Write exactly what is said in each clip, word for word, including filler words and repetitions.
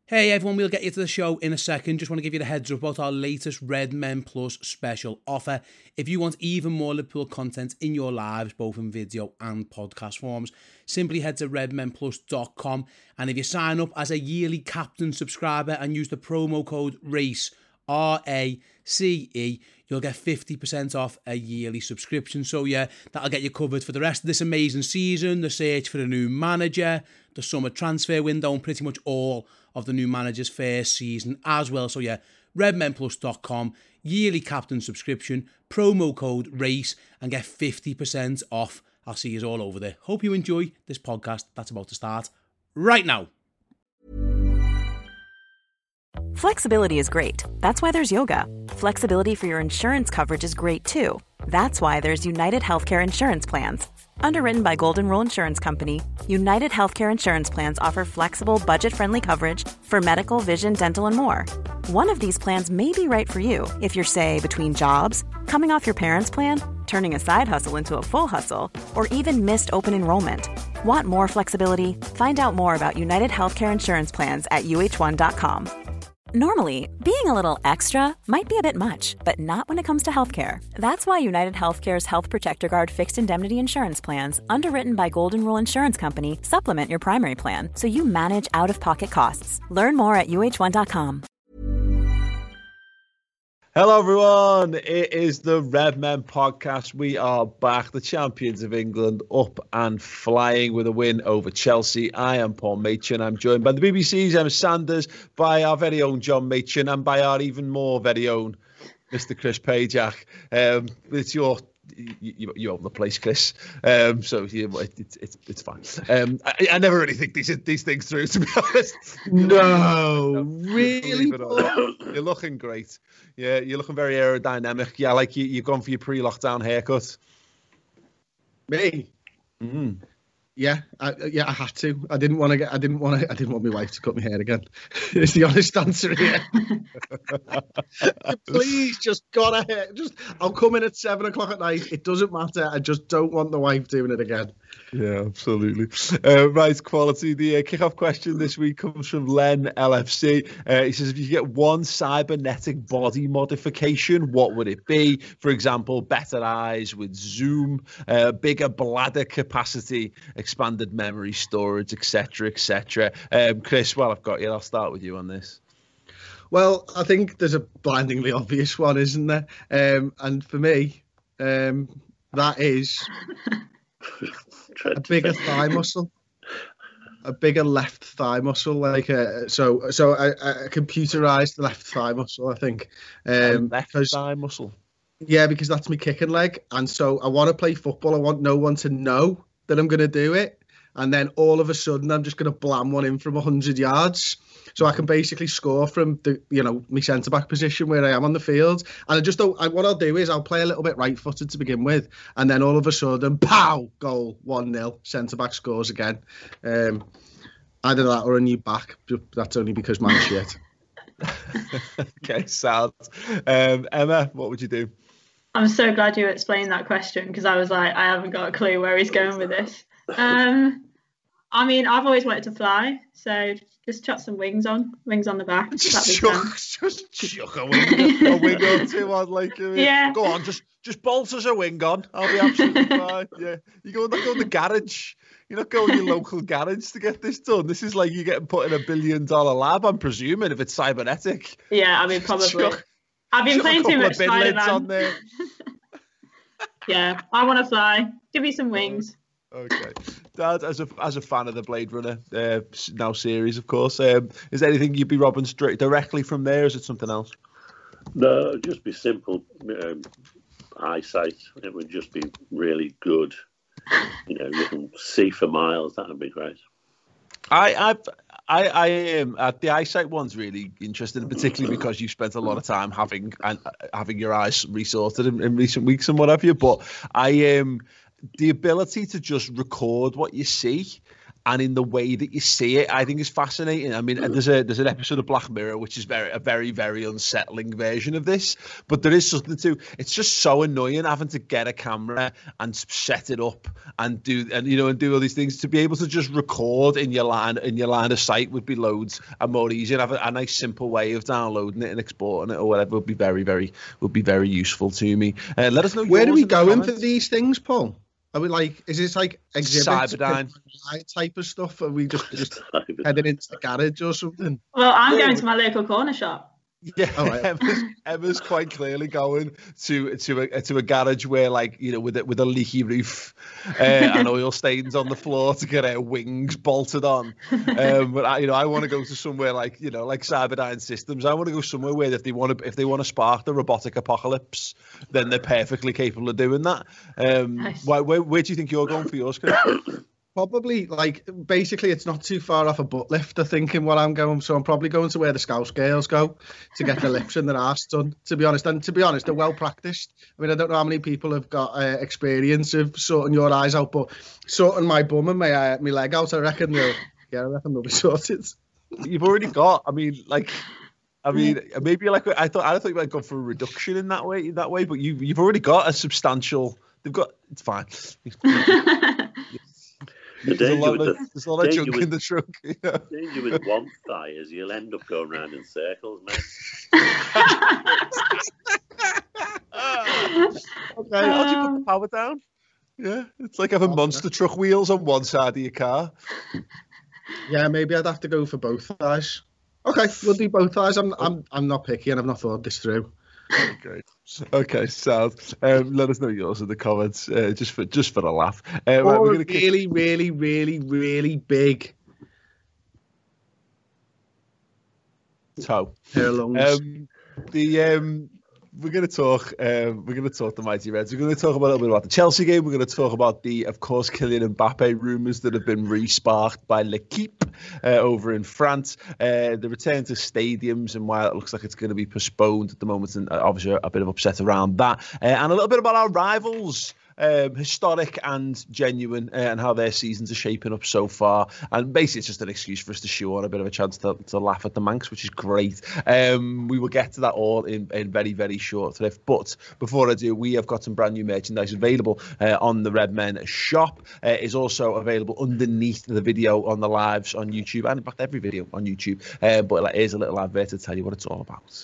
Hey everyone, we'll get you to the show in a second. Just want to give you the heads up about our latest Red Men Plus special offer. If you want even more Liverpool content in your lives, both in video and podcast forms, simply head to red men plus dot com, and if you sign up as a yearly captain subscriber and use the promo code RACE, R A C E, you'll get fifty percent off a yearly subscription. So yeah, that'll get you covered for the rest of this amazing season, the search for a new manager, the summer transfer window, and pretty much all of the new manager's first season as well. So yeah, red men plus dot com, yearly captain subscription, promo code RACE, and get fifty percent off. I'll see you all over there. Hope you enjoy this podcast that's about to start right now. Flexibility is great. That's why there's yoga. Flexibility for your insurance coverage is great too. That's why there's United Healthcare Insurance Plans. Underwritten by Golden Rule Insurance Company, United Healthcare Insurance Plans offer flexible, budget-friendly coverage for medical, vision, dental, and more. One of these plans may be right for you if you're, say, between jobs, coming off your parents' plan, turning a side hustle into a full hustle, or even missed open enrollment. Want more flexibility? Find out more about United Healthcare Insurance Plans at U H one dot com. Normally, being a little extra might be a bit much, but not when it comes to healthcare. That's why United Healthcare's Health Protector Guard fixed indemnity insurance plans, underwritten by Golden Rule Insurance Company, supplement your primary plan so you manage out-of-pocket costs. Learn more at U H one dot com. Hello, everyone. It is the Red Men podcast. We are back, the champions of England, up and flying with a win over Chelsea. I am Paul Machin. I'm joined by the B B C's Emma Sanders, by our very own John Machin, and by our even more very own Mister Chris Pajak. Um, it's your You, you, you own the place, Chris. Um, so you, it's it's it's fine. Um, I, I never really think these these things through, to be honest. No, really? You're looking great. Yeah, you're looking very aerodynamic. Yeah, like you, you've gone for your pre-lockdown haircut. Me? Mm. Yeah, I, yeah, I had to. I didn't want to get. I didn't want to. I didn't want my wife to cut my hair again. It's the honest answer here. Please, just go ahead. Just, I'll come in at seven o'clock at night. It doesn't matter. I just don't want the wife doing it again. Yeah, absolutely. Uh, right, quality. The uh, kickoff question this week comes from Len L F C. Uh, he says, if you get one cybernetic body modification, what would it be? For example, better eyes with zoom, uh, bigger bladder capacity, expanded memory storage, et cetera, et cetera. Um, Chris, well, I've got you. I'll start with you on this. Well, I think there's a blindingly obvious one, isn't there? Um, and for me, um, that is a bigger thigh muscle, a bigger left thigh muscle, like a, so so a, a computerized left thigh muscle, I think. Um, left because, thigh muscle. Yeah, because that's my kicking leg, and so I want to play football. I want no one to know that I'm going to do it, and then all of a sudden I'm just going to blam one in from one hundred yards, so I can basically score from the, you know, my centre back position where I am on the field. And I just don't. I, what I'll do is I'll play a little bit right footed to begin with, and then all of a sudden, pow, goal, one nil, centre back scores again. Um, either that or a new back. That's only because mine's shit. Okay, sad. Um, Emma, what would you do? I'm so glad you explained that question, because I was like, I haven't got a clue where he's going with this. Um, I mean, I've always wanted to fly, so just chuck some wings on, wings on the back. Just chuck, just chuck a wing, a wing or two on, like, uh, yeah. Go on, just just bolt us a wing on. I'll be absolutely fine. Yeah, you go, go in the garage. You're not going to your local garage to get this done. This is like you getting put in a billion dollar lab, I'm presuming, if it's cybernetic. Yeah, I mean, probably. Chuck, I've been playing too much Spider-Man. On there. Yeah, I want to fly. Give me some wings. Okay, Dad, as a as a fan of the Blade Runner uh, now series, of course, um, is there anything you'd be robbing straight directly from there? Or is it something else? No, it'd just be simple um, eyesight. It would just be really good. You know, you can see for miles. That would be great. I I've. I, I am. Uh, the eyesight one's really interesting, particularly because you've spent a lot of time having and uh, having your eyes resorted in, in recent weeks and what have you. But I am um, the ability to just record what you see and in the way that you see it, I think is fascinating. I mean, there's a there's an episode of Black Mirror which is very a very very unsettling version of this, but there is something to. It's just so annoying having to get a camera and set it up and do and you know and do all these things. To be able to just record in your line in your line of sight would be loads and more easy, and have a, a nice simple way of downloading it and exporting it or whatever would be very very would be very useful to me. Uh, let us know. Where do we in go in for comments. these things, Paul? Are we like, is this like exhibits, Cyberdyne type of stuff? Are we just, just heading into the garage or something? Well, I'm going to my local corner shop. Yeah, oh, right. Emma's, Emma's quite clearly going to to a to a garage where, like, you know, with a, with a leaky roof uh, and oil stains on the floor to get her wings bolted on. Um, but I, you know, I want to go to somewhere like you know, like Cyberdyne Systems. I want to go somewhere where if they want to if they want to spark the robotic apocalypse, then they're perfectly capable of doing that. Um, Nice. why, where where do you think you're going for yours, Chris? Probably, like, basically, it's not too far off a butt lift, I think, in what I'm going. So I'm probably going to where the Scouse girls go to get the lips and their arse done, to be honest. And to be honest, they're well practiced. I mean, I don't know how many people have got uh, experience of sorting your eyes out, but sorting my bum and my, uh, my leg out, I reckon they'll, yeah, I reckon they'll be sorted. You've already got, I mean, like, I mean, maybe like I thought. I thought you might go for a reduction in that way, that way. But you, you've already got a substantial. They've got. It's fine. The There's a danger lot with of, the- there's a lot of danger junk with- in the trunk. You know? danger with one thigh is you'll end up going round in circles, mate. Okay, how do you put the power down? Yeah, it's like having monster truck wheels on one side of your car. Yeah, maybe I'd have to go for both thighs. Okay, we'll do both thighs. I'm, I'm, I'm not picky, and I've not thought this through. Great. Okay, so um, let us know yours in the comments, uh, just for just for a laugh. Uh, right, Or we're a gonna kick- really, really, really, really big toe. pair of lungs. Um, the um, we're going to talk. Um, we're going to talk the Mighty Reds. We're going to talk about a little bit about the Chelsea game. We're going to talk about the, of course, Kylian Mbappe rumours that have been re-sparked by L'Equipe uh, over in France. Uh, the return to stadiums and why it looks like it's going to be postponed at the moment, and uh, obviously a bit of upset around that, uh, and a little bit about our rivals. Um, historic and genuine, uh, and how their seasons are shaping up so far. And basically, it's just an excuse for us to show on a bit of a chance to, to laugh at the Manx, which is great. Um, we will get to that all in, in very, very short thrift. But before I do, we have got some brand new merchandise available uh, on the Red Men shop. Uh, is also available underneath the video on the lives on YouTube, and in fact, every video on YouTube. Uh, but like, here's a little advert to tell you what it's all about.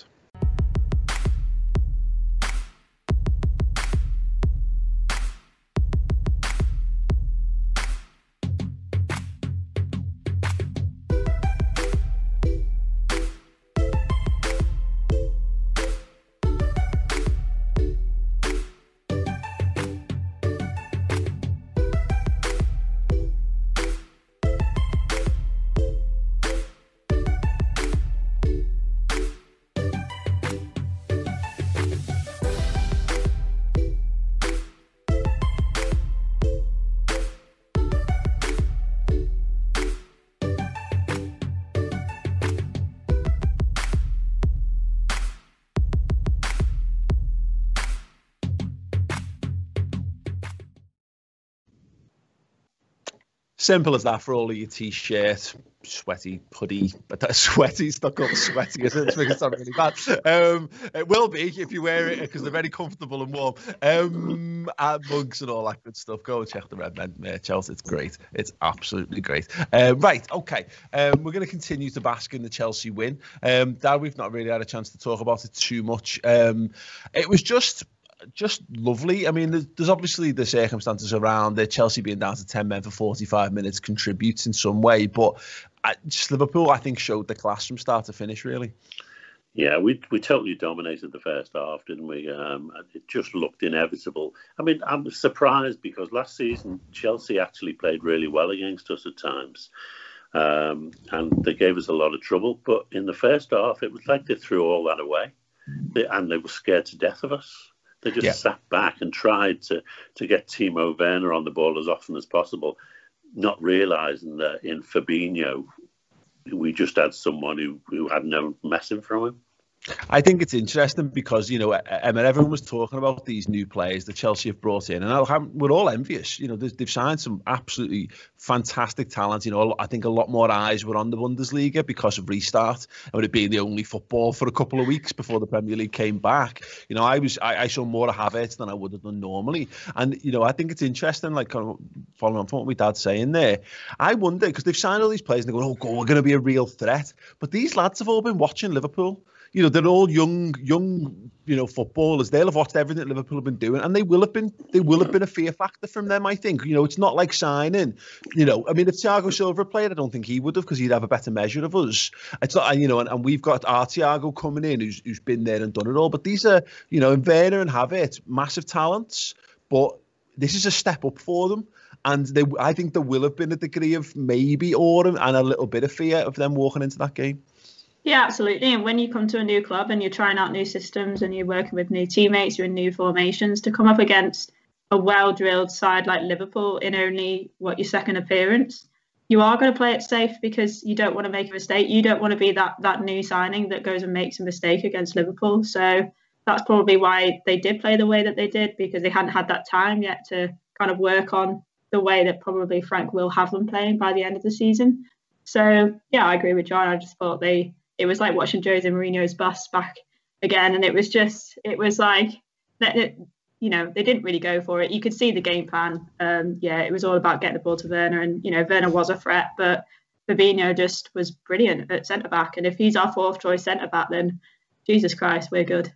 Simple as that for all of your t-shirt, sweaty hoodie, but that's sweaty. It's not called sweaty, is it? It's making it sound really bad. Um, it will be if you wear it because they're very comfortable and warm. Um, and mugs and all that good stuff. Go and check the Red Men merch out. It's great. It's absolutely great. Uh, right, okay. Um, we're going to continue to bask in the Chelsea win. Um, Dad, we've not really had a chance to talk about it too much. Um, it was just... Just lovely. I mean, there's, there's obviously the circumstances around the Chelsea being down to ten men for forty-five minutes contributes in some way, but I, just Liverpool, I think, showed the class from start to finish, really. Yeah, we we totally dominated the first half, didn't we? Um, it just looked inevitable. I mean, I'm surprised because last season Chelsea actually played really well against us at times, um, and they gave us a lot of trouble. But in the first half, it was like they threw all that away, they, and they were scared to death of us. They just yeah. sat back and tried to, to get Timo Werner on the ball as often as possible, not realising that in Fabinho, we just had someone who, who had no messing from him. I think it's interesting because, you know, Emma, everyone was talking about these new players that Chelsea have brought in, and I'll, we're all envious. You know, they've signed some absolutely fantastic talent. You know, I think a lot more eyes were on the Bundesliga because of restart, and with it being the only football for a couple of weeks before the Premier League came back. You know, I was I, I saw more of Havertz than I would have done normally, and you know, I think it's interesting. Like kind of following on from what my dad's saying there, I wonder because they've signed all these players and they're going, oh, God, we're going to be a real threat, but these lads have all been watching Liverpool. You know, they're all young, young, you know, footballers. They'll have watched everything that Liverpool have been doing, and they will have been, they will have been a fear factor from them. I think. You know, it's not like signing. You know, I mean, if Thiago Silva played, I don't think he would have because he'd have a better measure of us. It's not, you know, and, and we've got our Thiago coming in, who's who's been there and done it all. But these are, you know, Werner and Havertz, massive talents, but this is a step up for them. And they, I think there will have been a degree of maybe awe and a little bit of fear of them walking into that game. Yeah, absolutely. And when you come to a new club and you're trying out new systems and you're working with new teammates, you're in new formations, to come up against a well-drilled side like Liverpool in only, what, your second appearance, you are going to play it safe because you don't want to make a mistake. You don't want to be that that new signing that goes and makes a mistake against Liverpool. So that's probably why they did play the way that they did, because they hadn't had that time yet to kind of work on the way that probably Frank will have them playing by the end of the season. So, yeah, I agree with John. I just thought they... It was like watching Jose Mourinho's bus back again. And it was just, it was like, it, you know, they didn't really go for it. You could see the game plan. Um, yeah, it was all about getting the ball to Werner. And, you know, Werner was a threat, but Fabinho just was brilliant at centre-back. And if he's our fourth choice centre-back, then Jesus Christ, we're good.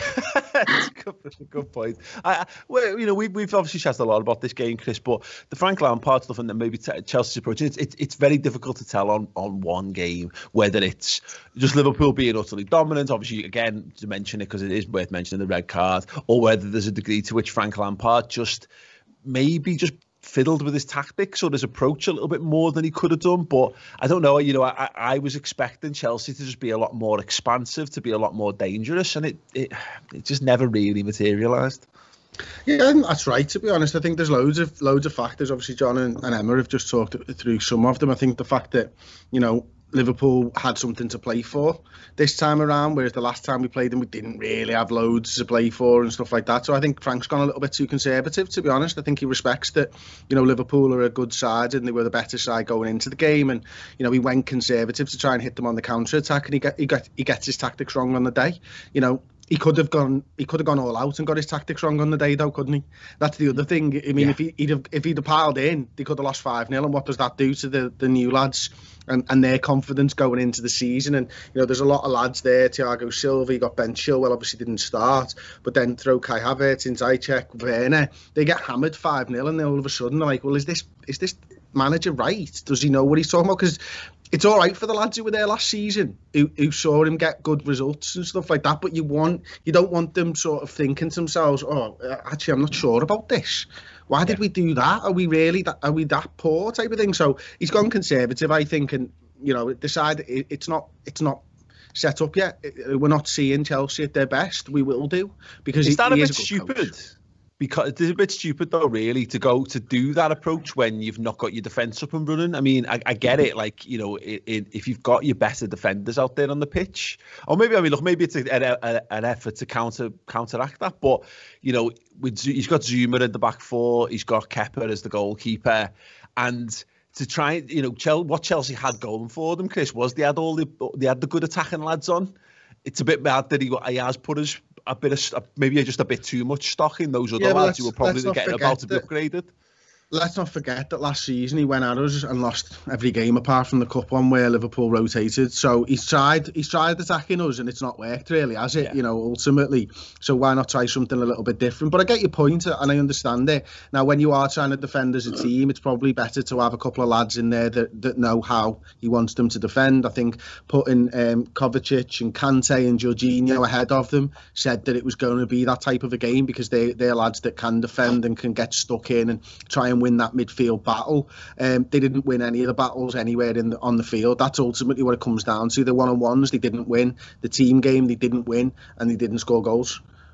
That's a good, that's a good point. I, well, you know, we've we've obviously chatted a lot about this game, Chris, but the Frank Lampard stuff and then maybe t- Chelsea's approach, it's, it's it's very difficult to tell on on one game whether it's just Liverpool being utterly dominant. Obviously, again, to mention it because it is worth mentioning the red card, or whether there's a degree to which Frank Lampard just maybe just fiddled with his tactics or his approach a little bit more than he could have done. But I don't know, you know, I, I was expecting Chelsea to just be a lot more expansive, to be a lot more dangerous, and it it, it just never really materialised. Yeah, that's right, to be honest. I think there's loads of loads of factors. Obviously, John and, and Emma have just talked through some of them. I think the fact that, you know, Liverpool had something to play for this time around, whereas the last time we played them, we didn't really have loads to play for and stuff like that. So I think Frank's gone a little bit too conservative, to be honest. I think he respects that, you know, Liverpool are a good side and they were the better side going into the game. And, you know, he went conservative to try and hit them on the counter-attack, and he, get, he, get, he gets his tactics wrong on the day. You know, He could have gone. He could have gone all out and got his tactics wrong on the day, though, couldn't he? That's the other thing. I mean, yeah. if he, he'd have, if he'd have piled in, they could have lost five nil. And what does that do to the, the new lads and, and their confidence going into the season? And you know, there's a lot of lads there. Thiago Silva, you got Ben Chilwell, obviously didn't start, but then throw Kai Havertz in, Zajček, Werner. They get hammered five nil, and then all of a sudden they're like, well, is this is this manager right? Does he know what he's talking about? Because it's all right for the lads who were there last season, who, who saw him get good results and stuff like that. But you want, you don't want them sort of thinking to themselves, "Oh, actually, I'm not sure about this. Why did yeah. we do that? Are we really that? Are we that poor?" Type of thing. So he's gone conservative, I think, and you know, decide it, it's not, it's not set up yet. We're not seeing Chelsea at their best. We will do because is he, that he a is bit a stupid? coach. Because it's a bit stupid, though, really, to go to do that approach when you've not got your defence up and running. I mean, I, I get it. Like, you know, it, it, if you've got your better defenders out there on the pitch, or maybe, I mean, look, maybe it's a, a, an effort to counter counteract that. But, you know, with, he's got Zuma in the back four. He's got Kepa as the goalkeeper. And to try, you know, Chelsea, what Chelsea had going for them, Chris, was they had all the, they had the good attacking lads on. It's a bit mad that he, he has put us a bit of maybe just a bit too much stock in those other yeah, lads who were probably getting about to be upgraded. Let's not forget that last season he went at us and lost every game apart from the cup one where Liverpool rotated. So he's tried he's tried attacking us and it's not worked really, has it? Yeah. You know, ultimately. So why not try something a little bit different? But I get your point and I understand it. Now, when you are trying to defend as a team, it's probably better to have a couple of lads in there that, that know how he wants them to defend. I think putting um, Kovacic and Kante and Jorginho ahead of them said that it was going to be that type of a game because they, they're lads that can defend and can get stuck in and try and win that midfield battle. Um, they didn't win any of the battles anywhere in the, on the field. That's ultimately what it comes down to. The one-on-ones, they didn't win. The team game, they didn't win, and they didn't score goals.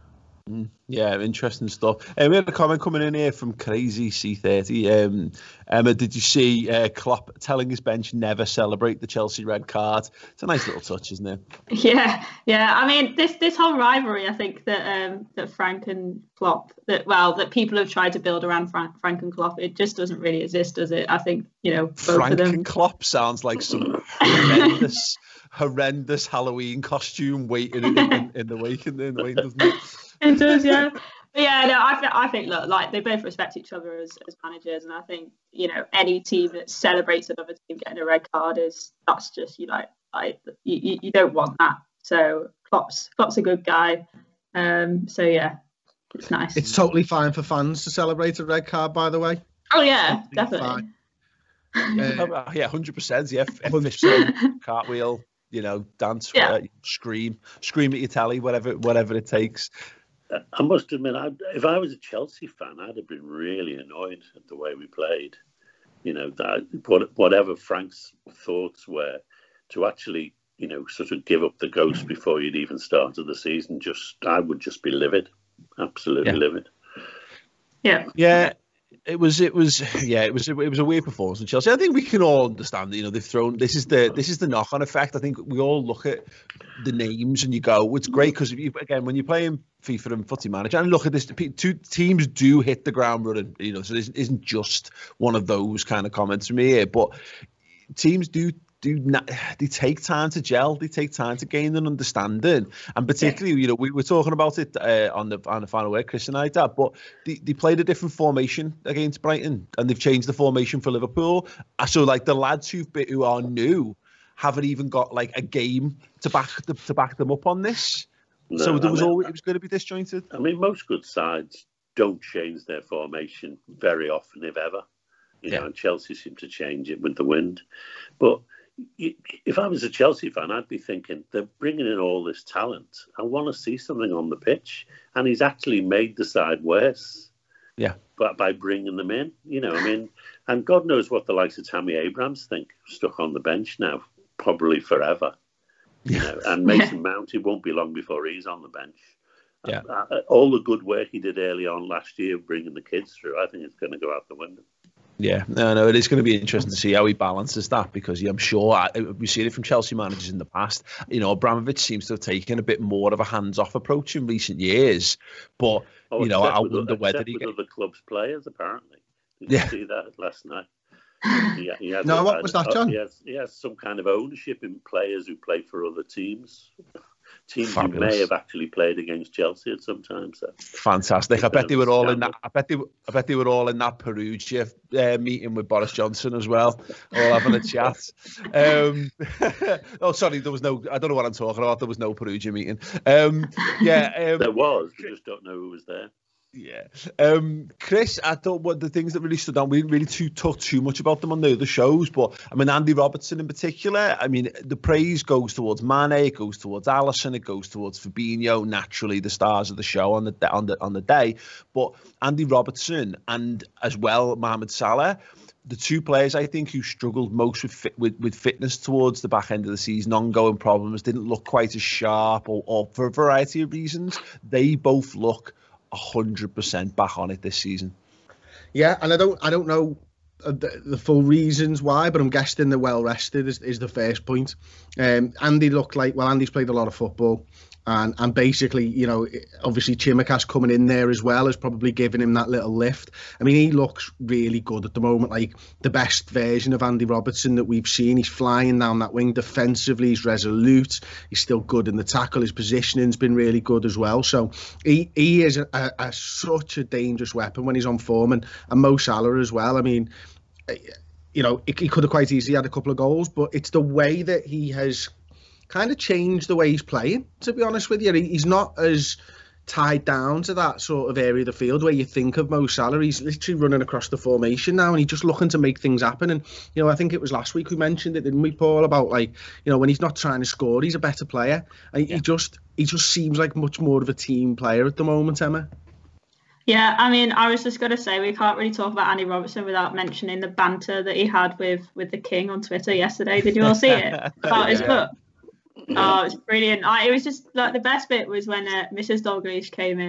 Mm, yeah, interesting stuff. Uh, we had a comment coming in here from Crazy C thirty. Um, Emma, did you see uh, Klopp telling his bench never celebrate the Chelsea red card? It's a nice little touch, isn't it? Yeah, yeah. I mean, this this whole rivalry, I think that um, that Frank and Klopp, that well, that people have tried to build around Frank, Frank and Klopp, it just doesn't really exist, does it? I think, you know, both Frank of them. and Klopp sounds like some horrendous, horrendous Halloween costume waiting in, in, in the wake, in the wake, doesn't it? It does, yeah. But yeah, no, I, th- I think, look, like, they both respect each other as, as managers, and I think, you know, any team that celebrates another team getting a red card is, that's just, you know, like, you, you don't want that. So Klopp's, Klopp's a good guy. Um, so yeah, it's nice. It's totally fine for fans to celebrate a red card, by the way. Oh yeah, definitely. Uh, yeah, one hundred percent, yeah. Fist bump, cartwheel, you know, dance, Yeah. uh, scream, scream at your telly, whatever, whatever it takes. I must admit, I'd, if I was a Chelsea fan, I'd have been really annoyed at the way we played. You know, that what, whatever Frank's thoughts were, to actually, you know, sort of give up the ghost before you'd even started the season, just I would just be livid, absolutely Yeah. livid. Yeah. Yeah, it was, it was, yeah, it was, it was a weird performance in Chelsea. I think we can all understand that, you know, they've thrown, this is the, this is the knock-on effect. I think we all look at the names and you go, it's great because, again, when you're playing FIFA and Footy Manager, and look at this, two teams do hit the ground running, you know, so this isn't just one of those kind of comments from me here, but teams do do not, they take time to gel, they take time to gain an understanding, and particularly, yeah. you know, we were talking about it uh, on the on the final word, Chris and I did, but they, they played a different formation against Brighton, and they've changed the formation for Liverpool. So like the lads who've been, who are new haven't even got like a game to back the, to back them up on this. No, so there was I mean, always, it was going to be disjointed. I mean, most good sides don't change their formation very often, if ever. You yeah. know, and Chelsea seem to change it with the wind, but. If I was a Chelsea fan, I'd be thinking, they're bringing in all this talent. I want to see something on the pitch. And he's actually made the side worse. Yeah. But by bringing them in, you know, I mean, and God knows what the likes of Tammy Abrams think, stuck on the bench now, probably forever. You know, and Mason Mount, it won't be long before he's on the bench. Yeah. Uh, all the good work he did early on last year, bringing the kids through, I think it's going to go out the window. Yeah, no, no, it is going to be interesting to see how he balances that, because yeah, I'm sure I, we've seen it from Chelsea managers in the past. You know, Abramovich seems to have taken a bit more of a hands-off approach in recent years, but oh, you know, I with, wonder whether he with get... other clubs' players apparently. Did yeah. you see that last night? He, he has no, a, what was that, John? He has, he has some kind of ownership in players who play for other teams. Teams Fabulous. Who may have actually played against Chelsea at some time. So fantastic! I bet they were all in that. I bet they. I bet they were all in that Perugia uh, meeting with Boris Johnson as well, all having a chat. Um, oh, sorry, there was no. I don't know what I'm talking about. There was no Perugia meeting. Um, yeah, um, there was. You just don't know who was there. Yeah, um, Chris, I thought what the things that really stood out, we didn't really too, talk too much about them on the other shows, but I mean, Andy Robertson in particular, I mean, the praise goes towards Mane, it goes towards Alisson, it goes towards Fabinho, naturally the stars of the show on the on the on the day, but Andy Robertson and as well Mohamed Salah, the two players I think who struggled most with, fit, with with fitness towards the back end of the season, ongoing problems, didn't look quite as sharp, or, or for a variety of reasons, they both look one hundred percent back on it this season. Yeah, and I don't I don't know the, the full reasons why, but I'm guessing they're well rested is, is the first point. Um, Andy looked like, well, Andy's played a lot of football, and and basically, you know, obviously Chimikas coming in there as well has probably given him that little lift. I mean, he looks really good at the moment, like the best version of Andy Robertson that we've seen. He's flying down that wing defensively, he's resolute, he's still good in the tackle, his positioning's been really good as well. So he he is a, a, a, such a dangerous weapon when he's on form, and, and Mo Salah as well. I mean, you know, he, he could have quite easily had a couple of goals, but it's the way that he has kind of changed the way he's playing, to be honest with you. He's not as tied down to that sort of area of the field where you think of Mo Salah. He's literally running across the formation now, and he's just looking to make things happen. And, you know, I think it was last week we mentioned it, didn't we, Paul, about, like, you know, when he's not trying to score, he's a better player. And yeah. he just he just seems like much more of a team player at the moment, Emma. Yeah, I mean, I was just going to say, we can't really talk about Andy Robertson without mentioning the banter that he had with, with the King on Twitter yesterday. Did you all see it? About his book? Oh, it was brilliant. I, it was just like the best bit was when uh, Missus Dalglish came in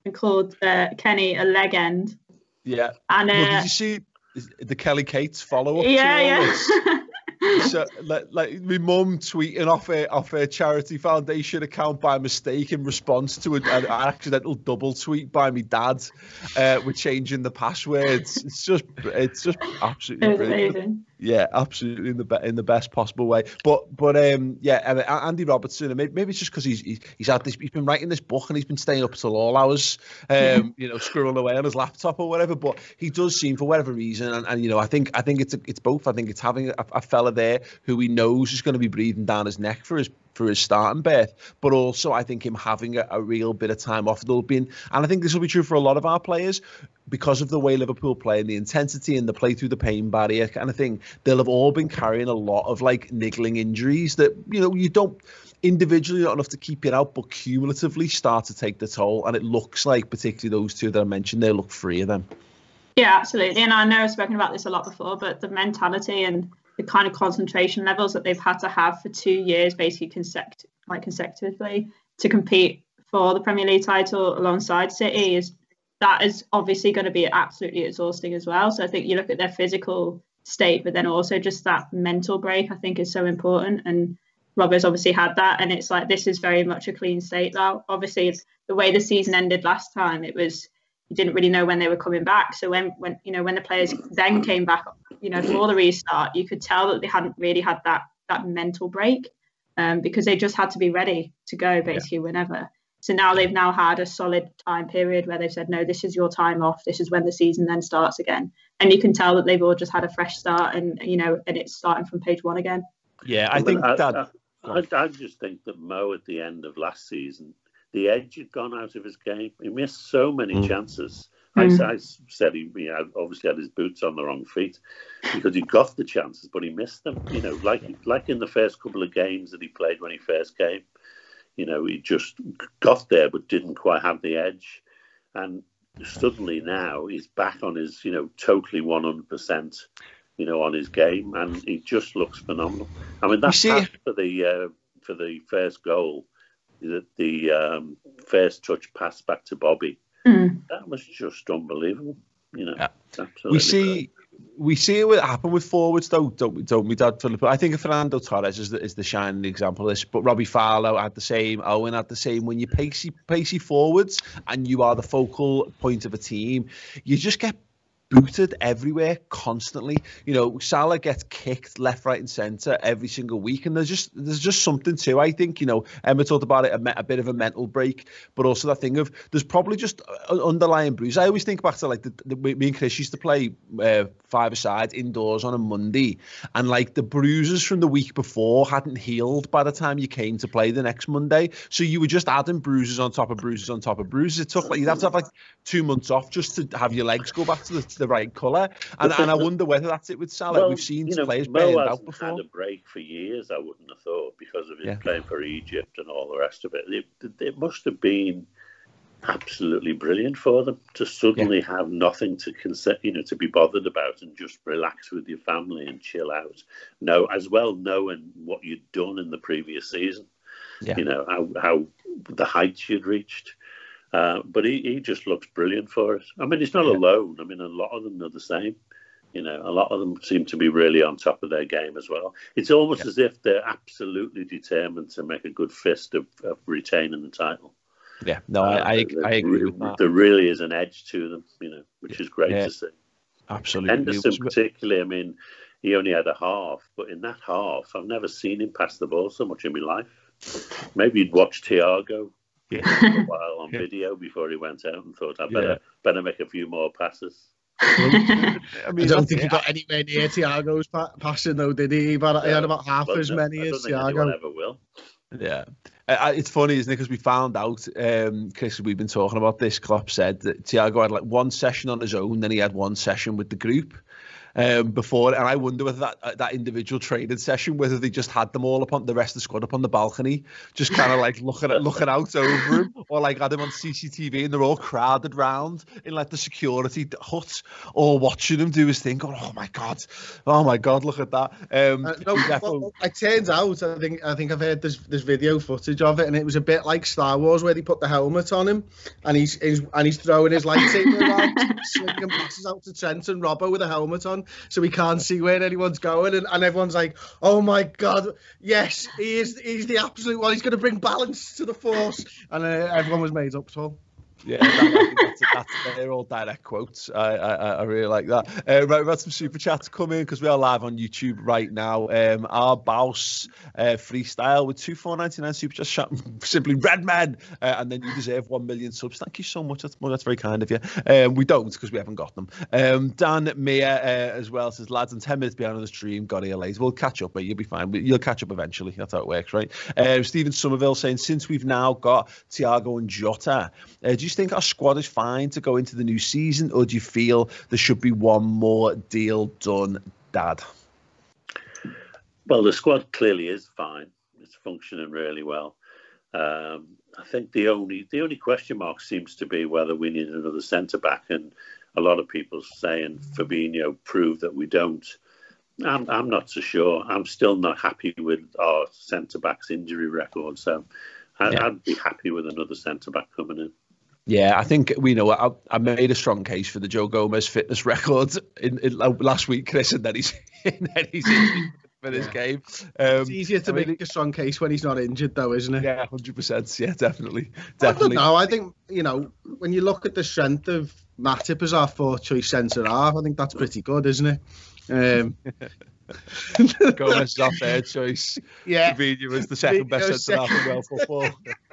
called uh, Kenny a leg end. Yeah. And uh, well, did you see the Kelly Cates follow up? Yeah, to all yeah. This? So, like, like my mum tweeting off her off her charity foundation account by mistake in response to a, an accidental double tweet by my dad, uh, with changing the passwords. It's just, it's just absolutely it was brilliant. amazing. Yeah, absolutely in the be- in the best possible way. But but um yeah, I mean, Andy Robertson, maybe, maybe it's just because he's, he's he's had this, he's been writing this book and he's been staying up till all hours, um yeah. you know, scrolling away on his laptop or whatever. But he does seem, for whatever reason, and, and you know, I think I think it's a, it's both. I think it's having a, a fella there who he knows is going to be breathing down his neck for his for his starting berth, but also I think him having a, a real bit of time off. There'll be, and I think this will be true for a lot of our players, because of the way Liverpool play and the intensity and the play through the pain barrier kind of thing. They'll have all been carrying a lot of like niggling injuries that, you know, you don't individually not enough to keep it out, but cumulatively start to take the toll. And it looks like, particularly those two that I mentioned, they look free of them. Yeah, absolutely. And I know I've spoken about this a lot before, but the mentality and the kind of concentration levels that they've had to have for two years, basically consecut- like consecutively, to compete for the Premier League title alongside City, is that is obviously going to be absolutely exhausting as well. So I think you look at their physical state, but then also just that mental break, I think, is so important. And Robbo's obviously had that, and it's like, this is very much a clean slate now. Obviously, the way the season ended last time, it was, you didn't really know when they were coming back. So when, when you know, when the players then came back, you know, for the restart, you could tell that they hadn't really had that that mental break, um, because they just had to be ready to go basically yeah. whenever. So now they've now had a solid time period where they've said, no, this is your time off. This is when the season then starts again. And you can tell that they've all just had a fresh start, and, you know, and it's starting from page one again. Yeah, I, I think mean, that. I, I, I just think that Mo at the end of last season, the edge had gone out of his game. He missed so many mm. chances. Mm. I, I said he, he had, obviously had his boots on the wrong feet, because he got the chances, but he missed them. You know, like like in the first couple of games that he played when he first came. You know, he just got there but didn't quite have the edge. And suddenly now he's back on his, you know, totally one hundred percent, you know, on his game. And he just looks phenomenal. I mean, that's for the uh, for the first goal, the, the um, first touch pass back to Bobby. Mm. That was just unbelievable. You know, yeah. we see... Great. We see it happen with forwards, though, don't we, don't we, Dad? Philip? I think Fernando Torres is the, is the shining example of this, but Robbie Fowler had the same, Owen had the same. When you're pacey, pacey forwards and you are the focal point of a team, you just get booted everywhere constantly. You know, Salah gets kicked left, right, and centre every single week, and there's just there's just something to. I think, you know, Emma talked about it, a, a bit of a mental break, but also that thing of there's probably just underlying bruise. I always think back to like the, the me and Chris used to play uh, five-a-side indoors on a Monday, and like the bruises from the week before hadn't healed by the time you came to play the next Monday, so you were just adding bruises on top of bruises on top of bruises. It took like you'd have to have like two months off just to have your legs go back to the the right colour, and, and I wonder whether that's it with Salah. Well, We've seen you know, players Mo burned hasn't out before. Had a break for years, I wouldn't have thought, because of his yeah. playing for Egypt and all the rest of it. It, it must have been absolutely brilliant for them to suddenly yeah. have nothing to consider, you know, to be bothered about, and just relax with your family and chill out. No, as well knowing what you'd done in the previous season, yeah. you know, how how the heights you'd reached. Uh, but he, he just looks brilliant for us. I mean, he's not yeah. alone. I mean, a lot of them are the same. You know, a lot of them seem to be really on top of their game as well. It's almost yeah. as if they're absolutely determined to make a good fist of, of retaining the title. Yeah, no, uh, I, I, I agree with that. There really is an edge to them, you know, which yeah. is great yeah. to see. Absolutely. Henderson particularly, I mean, he only had a half, but in that half, I've never seen him pass the ball so much in my life. Maybe you'd watch Thiago yeah. for a while on yeah. video before he went out and thought, I better yeah. better make a few more passes. Well, I, mean, I don't think he got anywhere near Thiago's pa- passing, though, did he? But he had about half well, as many as Thiago. Ever will. Yeah, uh, it's funny, isn't it? Because we found out, um, Chris, we've been talking about this. Klopp said that Thiago had like one session on his own, then he had one session with the group. um, before, and I wonder whether that uh, that individual training session, whether they just had them all up on the rest of the squad up on the balcony, just kind of like looking at looking out over him, or like had him on C C T V, and they're all crowded round in like the security hut, all watching him do his thing, going, "Oh my god, oh my god, look at that." Um, uh, no, definitely... well, it turns out, I think I think I've heard this this video footage of it, and it was a bit like Star Wars, where they put the helmet on him, and he's, he's and he's throwing his lightsaber around, swinging passes out to Trent and Robbo with a helmet on, so he can't see where anyone's going, and, and everyone's like, "Oh my god, yes, he is he's the absolute one. He's going to bring balance to the Force," and uh, everyone was made up for. Yeah, that, that's, that's, they're all direct quotes. I, I, I really like that. Uh, right, we've had some super chats come in because we are live on YouTube right now. Um, our Baus uh, freestyle with two four ninety nine super chats, simply red men, uh, and then you deserve one million subs. Thank you so much. That's well, that's very kind of you. Um, we don't because we haven't got them. Um, Dan Meyer uh, as well says, lads, I'm ten minutes behind on the stream. Got here late. We'll catch up, but you'll be fine. You'll catch up eventually. That's how it works, right? Um, Stephen Somerville saying, since we've now got Thiago and Jota, uh, do you think our squad is fine to go into the new season, or do you feel there should be one more deal done, Dad? Well, the squad clearly is fine. It's functioning really well. Um, I think the only the only question mark seems to be whether we need another centre back, and a lot of people saying Fabinho proved that we don't. I'm I'm not so sure. I'm still not happy with our centre back's injury record, so I, yeah. I'd be happy with another centre back coming in. Yeah, I think we know. I, I made a strong case for the Joe Gomez fitness record in, in last week, Chris, and then he's and then he's injured for this game. Um, it's easier to I mean, make a strong case when he's not injured, though, isn't it? Yeah, hundred percent. Yeah, definitely, definitely. I don't know. I think you know when you look at the strength of Matip as our fourth choice centre half, I think that's pretty good, isn't it? Um, Gomez is our third choice. Yeah, Fabinho was the second best centre half in world football.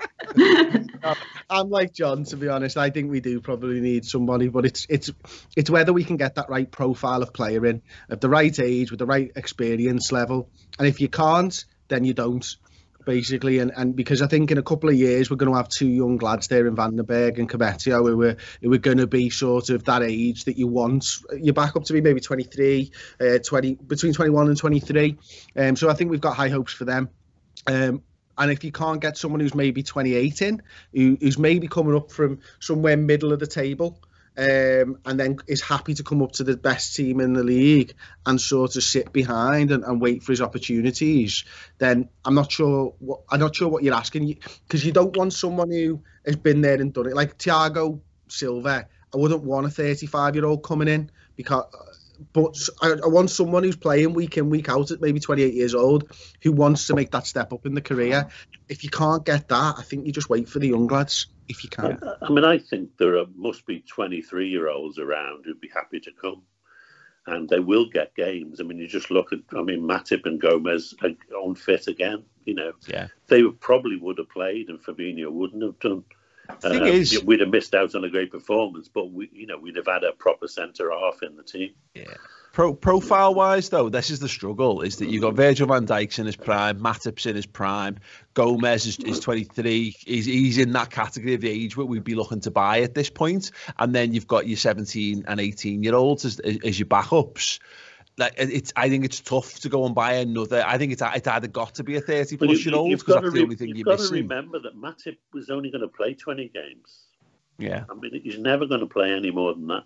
I'm like John, to be honest. I think we do probably need somebody, but it's it's it's whether we can get that right profile of player in at the right age with the right experience level. And if you can't, then you don't, basically. And and because I think in a couple of years we're going to have two young lads there in Van den Berg and Cabetio who were who are going to be sort of that age that you want your backup to be, maybe twenty-three, uh, twenty between twenty-one and twenty-three. Um, so I think we've got high hopes for them. Um, And if you can't get someone who's maybe twenty-eight in, who, who's maybe coming up from somewhere middle of the table, um, and then is happy to come up to the best team in the league and sort of sit behind and, and wait for his opportunities, then I'm not sure what I'm not sure what you're asking, because you don't want someone who has been there and done it. Like Thiago Silva, I wouldn't want a thirty-five-year-old coming in, because. But I, I want someone who's playing week in, week out at maybe twenty-eight years old, who wants to make that step up in the career. If you can't get that, I think you just wait for the young lads, if you can. I mean, I think there are, must be twenty-three-year-olds around who'd be happy to come. And they will get games. I mean, you just look at, I mean, Matip and Gomez are unfit again. You know, yeah. They probably would have played and Fabinho wouldn't have done. The thing um, is, we'd have missed out on a great performance, but we, you know, we'd have had a proper centre half in the team. Yeah. Pro, profile wise, though, this is the struggle: is that you've got Virgil van Dijk's in his prime, Matip's in his prime, Gomez is, is twenty-three. He's he's in that category of the age where we'd be looking to buy at this point, and then you've got your seventeen and eighteen year olds as, as your backups. Like it's, I think it's tough to go and buy another. I think it's it's either got to be a thirty plus year old because that's the only thing you're missing. You've got to remember that Matip was only going to play twenty games. Yeah, I mean he's never going to play any more than that.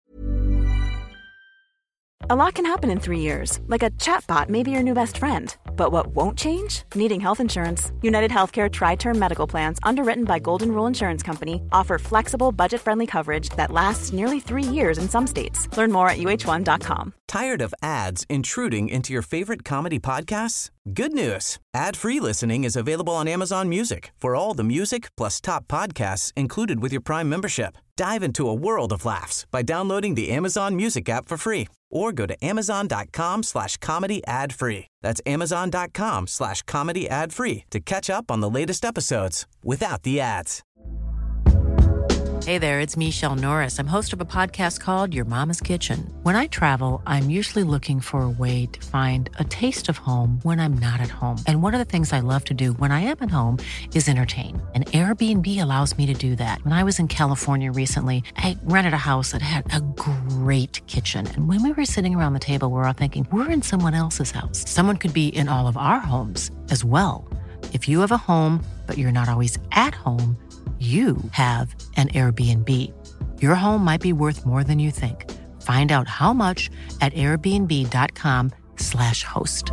A lot can happen in three years, like a chatbot may be your new best friend. But what won't change? Needing health insurance. United Healthcare Tri-Term Medical Plans, underwritten by Golden Rule Insurance Company, offer flexible, budget-friendly coverage that lasts nearly three years in some states. Learn more at U H one dot com. Tired of ads intruding into your favorite comedy podcasts? Good news. Ad-free listening is available on Amazon Music for all the music plus top podcasts included with your Prime membership. Dive into a world of laughs by downloading the Amazon Music app for free or go to amazon.com slash comedy ad free. That's amazon.com slash comedy ad free to catch up on the latest episodes without the ads. Hey there, it's Michelle Norris. I'm host of a podcast called Your Mama's Kitchen. When I travel, I'm usually looking for a way to find a taste of home when I'm not at home. And one of the things I love to do when I am at home is entertain. And Airbnb allows me to do that. When I was in California recently, I rented a house that had a great kitchen. And when we were sitting around the table, we were all thinking, we're in someone else's house. Someone could be in all of our homes as well. If you have a home, but you're not always at home, you have an Airbnb. Your home might be worth more than you think. Find out how much at airbnb.com slash host.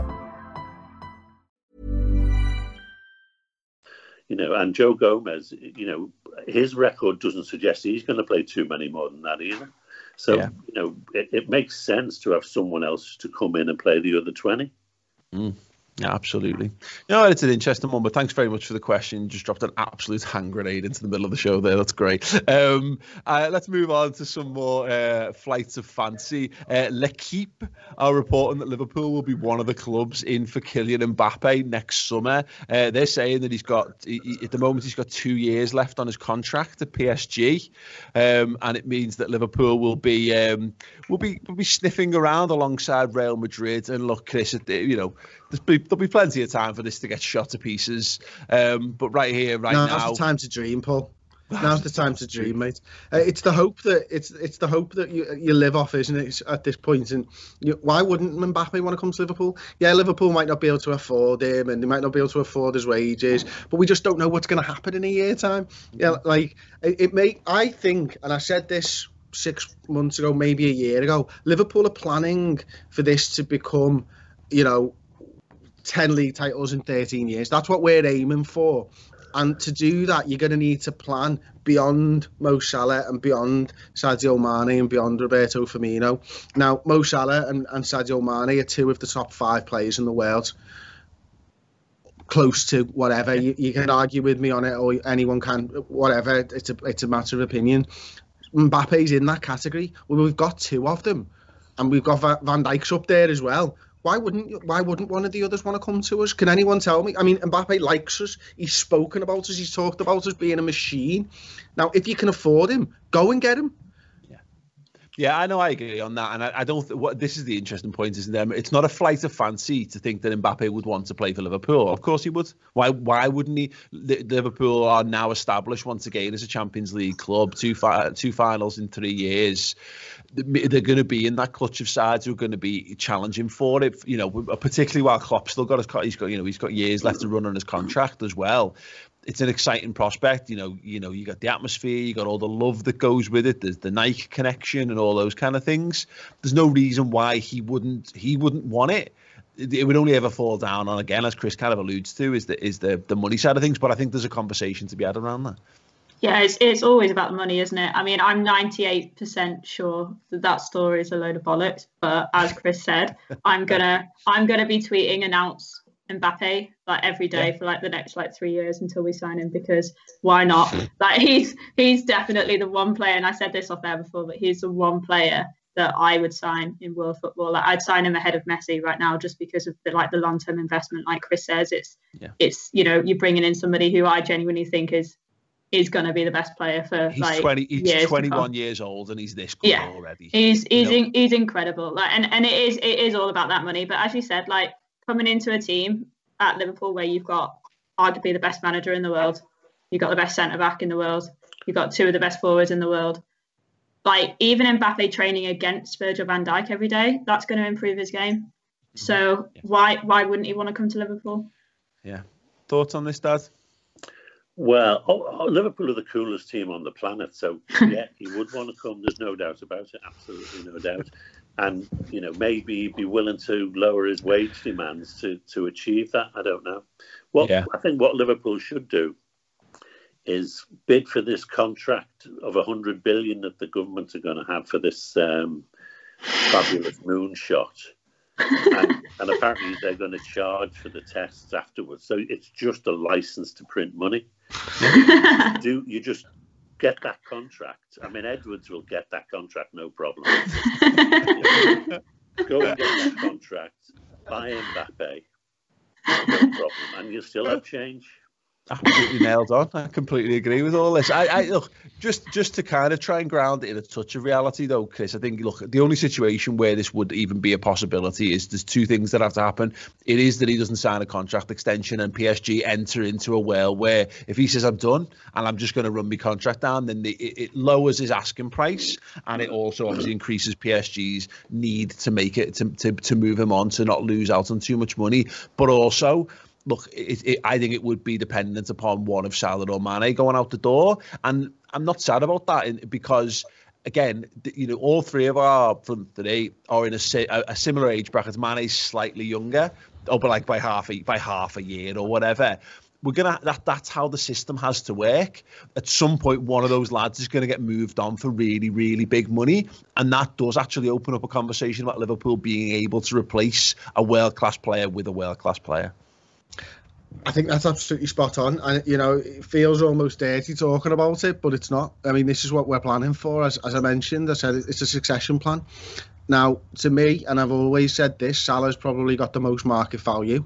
You know, and Joe Gomez, you know, his record doesn't suggest he's going to play too many more than that either. So, yeah. you know, it, it makes sense to have someone else to come in and play the other twenty. Mm. Yeah, absolutely. No, it's an interesting one, but thanks very much for the question. Just dropped an absolute hand grenade into the middle of the show there. That's great. Um, uh, let's move on to some more uh, flights of fancy. Uh, L'Equipe are reporting that Liverpool will be one of the clubs in for Kylian Mbappe next summer. Uh, they're saying that he's got, he, at the moment, he's got two years left on his contract at P S G, um, and it means that Liverpool will be um, will be will be sniffing around alongside Real Madrid. And look, Chris, you know, there's be, there'll be plenty of time for this to get shot to pieces. Um, but right here, right no, now, now's the time to dream, Paul. Now's the time to dream, mate. Uh, it's the hope that it's it's the hope that you you live off, isn't it? At this point, and you, why wouldn't Mbappe want to come to Liverpool? Yeah, Liverpool might not be able to afford him, and they might not be able to afford his wages, but we just don't know what's going to happen in a year time. Yeah, like it, it may. I think, and I said this six months ago, maybe a year ago. Liverpool are planning for this to become, you know, ten league titles in thirteen years. That's what we're aiming for. And to do that, you're going to need to plan beyond Mo Salah and beyond Sadio Mane and beyond Roberto Firmino. Now, Mo Salah and, and Sadio Mane are two of the top five players in the world. Close to whatever. You, you can argue with me on it, or anyone can, whatever. It's a, it's a matter of opinion. Mbappe's in that category. Well, we've got two of them. And we've got Van Dijk's up there as well. Why wouldn't why wouldn't one of the others want to come to us? Can anyone tell me? I mean, Mbappe likes us. He's spoken about us. He's talked about us being a machine. Now, if you can afford him, go and get him. Yeah, yeah, I know. I agree on that, and I, I don't. Th- what this is the interesting point, isn't there? It's not a flight of fancy to think that Mbappe would want to play for Liverpool. Of course he would. Why? Why wouldn't he? Liverpool are now established once again as a Champions League club. Two fi- two finals in three years. They're going to be in that clutch of sides who are going to be challenging for it, you know, particularly while Klopp's still got his, he's got, you know, he's got years left to run on his contract as well. It's an exciting prospect, you know, you know, you got the atmosphere, you got all the love that goes with it. There's the Nike connection and all those kind of things. There's no reason why he wouldn't, he wouldn't want it. It would only ever fall down on, again, as Chris kind of alludes to, is the, is the, the money side of things. But I think there's a conversation to be had around that. Yeah, it's it's always about the money, isn't it? I mean, I'm ninety-eight percent sure that that story is a load of bollocks. But as Chris said, I'm gonna I'm gonna be tweeting announce Mbappe like every day yeah. for like the next like three years until we sign him, because why not? Like he's he's definitely the one player, and I said this off air before, but he's the one player that I would sign in world football. Like I'd sign him ahead of Messi right now, just because of the like the long term investment. Like Chris says, it's yeah. it's you know you're bringing in somebody who I genuinely think is. is going to be the best player for he's like twenty he's years twenty-one years old and he's this good yeah. already. He's he's you know? in, he's incredible. Like and, and it is it is all about that money. But as you said, like coming into a team at Liverpool where you've got arguably the best manager in the world, you've got the best centre back in the world, you've got two of the best forwards in the world. Like even Mbappe training against Virgil van Dijk every day, that's going to improve his game. So yeah. why why wouldn't he want to come to Liverpool? Yeah. Thoughts on this, Dad? Well, oh, oh, Liverpool are the coolest team on the planet, so yeah, he would want to come. There's no doubt about it, absolutely no doubt. And you know, maybe he'd be willing to lower his wage demands to to achieve that. I don't know. Well, yeah. I think what Liverpool should do is bid for this contract of a hundred billion that the government are going to have for this um, fabulous moonshot. and, and apparently they're going to charge for the tests afterwards. So it's just a license to print money. Do you just get that contract? I mean, Edwards will get that contract, no problem. Go and get that contract, buy Mbappe, no problem, and you'll still have change. Absolutely nailed on. I completely agree with all this. I, I look just just to kind of try and ground it in a touch of reality, though, Chris. I think look, the only situation where this would even be a possibility is there's two things that have to happen. It is that he doesn't sign a contract extension, and P S G enter into a world where if he says I'm done and I'm just going to run my contract down, then the, it, it lowers his asking price, and it also obviously increases P S G's need to make it to to, to move him on to not lose out on too much money, but also. Look, it, it, I think it would be dependent upon one of Salah or Mane going out the door, and I'm not sad about that because, again, you know, all three of our front three are in a, a similar age bracket. Mane's slightly younger, or but like by half a, by half a year or whatever. We're gonna that that's how the system has to work. At some point, one of those lads is going to get moved on for really, really big money, and that does actually open up a conversation about Liverpool being able to replace a world-class player with a world-class player. I think that's absolutely spot on. And, you know, it feels almost dirty talking about it, but it's not. I mean, this is what we're planning for. As, as I mentioned, I said it's a succession plan. Now, to me, and I've always said this, Salah's probably got the most market value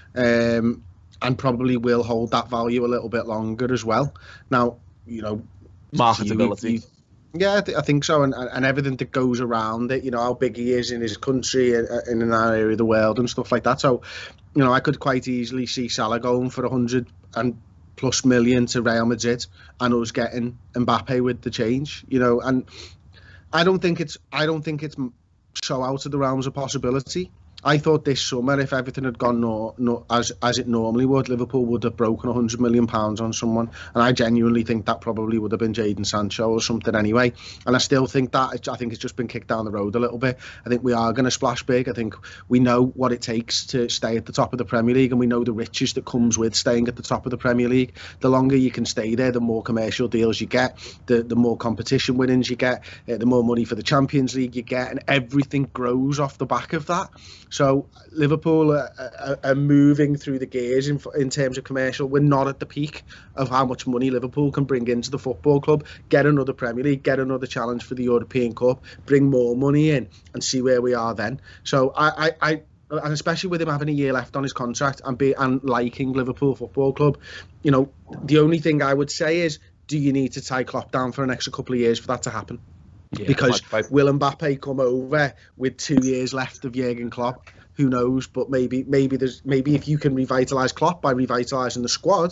um, and probably will hold that value a little bit longer as well. Now, you know... Marketability. You, you, yeah, I, th- I think so. And, and everything that goes around it, you know, how big he is in his country and in that area of the world and stuff like that. So... You know, I could quite easily see Salah going for a hundred and plus million to Real Madrid, and us getting Mbappe with the change. You know, and I don't think it's I don't think it's so out of the realms of possibility. I thought this summer, if everything had gone no, no, as as it normally would, Liverpool would have broken one hundred million pounds on someone. And I genuinely think that probably would have been Jadon Sancho or something anyway. And I still think that, I think it's just been kicked down the road a little bit. I think we are going to splash big. I think we know what it takes to stay at the top of the Premier League, and we know the riches that comes with staying at the top of the Premier League. The longer you can stay there, the more commercial deals you get, the, the more competition winnings you get, uh, the more money for the Champions League you get, and everything grows off the back of that. So Liverpool are, are, are moving through the gears in, in terms of commercial. We're not at the peak of how much money Liverpool can bring into the football club. Get another Premier League, get another challenge for the European Cup, bring more money in, and see where we are then. So I, I, I and especially with him having a year left on his contract and be and liking Liverpool Football Club, you know, the only thing I would say is, do you need to tie Klopp down for an extra couple of years for that to happen? Yeah, because like, will Mbappe come over with two years left of Jurgen Klopp? Who knows? But maybe, maybe there's maybe if you can revitalise Klopp by revitalising the squad,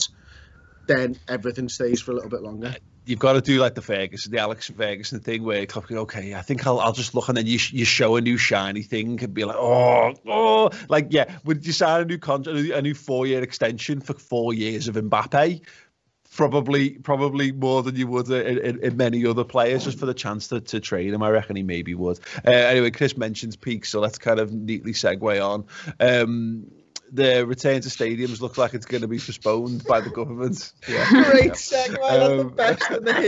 then everything stays for a little bit longer. You've got to do like the Ferguson, the Alex Ferguson thing, where Klopp goes, okay, I think I'll I'll just look, and then you you show a new shiny thing and be like, oh, oh, like yeah, would you sign a new contract, a new four year extension for four years of Mbappe? Probably, probably more than you would in, in, in many other players, just for the chance to, to trade him. I reckon he maybe would. Uh, anyway, Chris mentions peaks, so let's kind of neatly segue on. Um, the return to stadiums looks like it's going to be postponed by the government. Yeah. Great segue, that's um, the best in the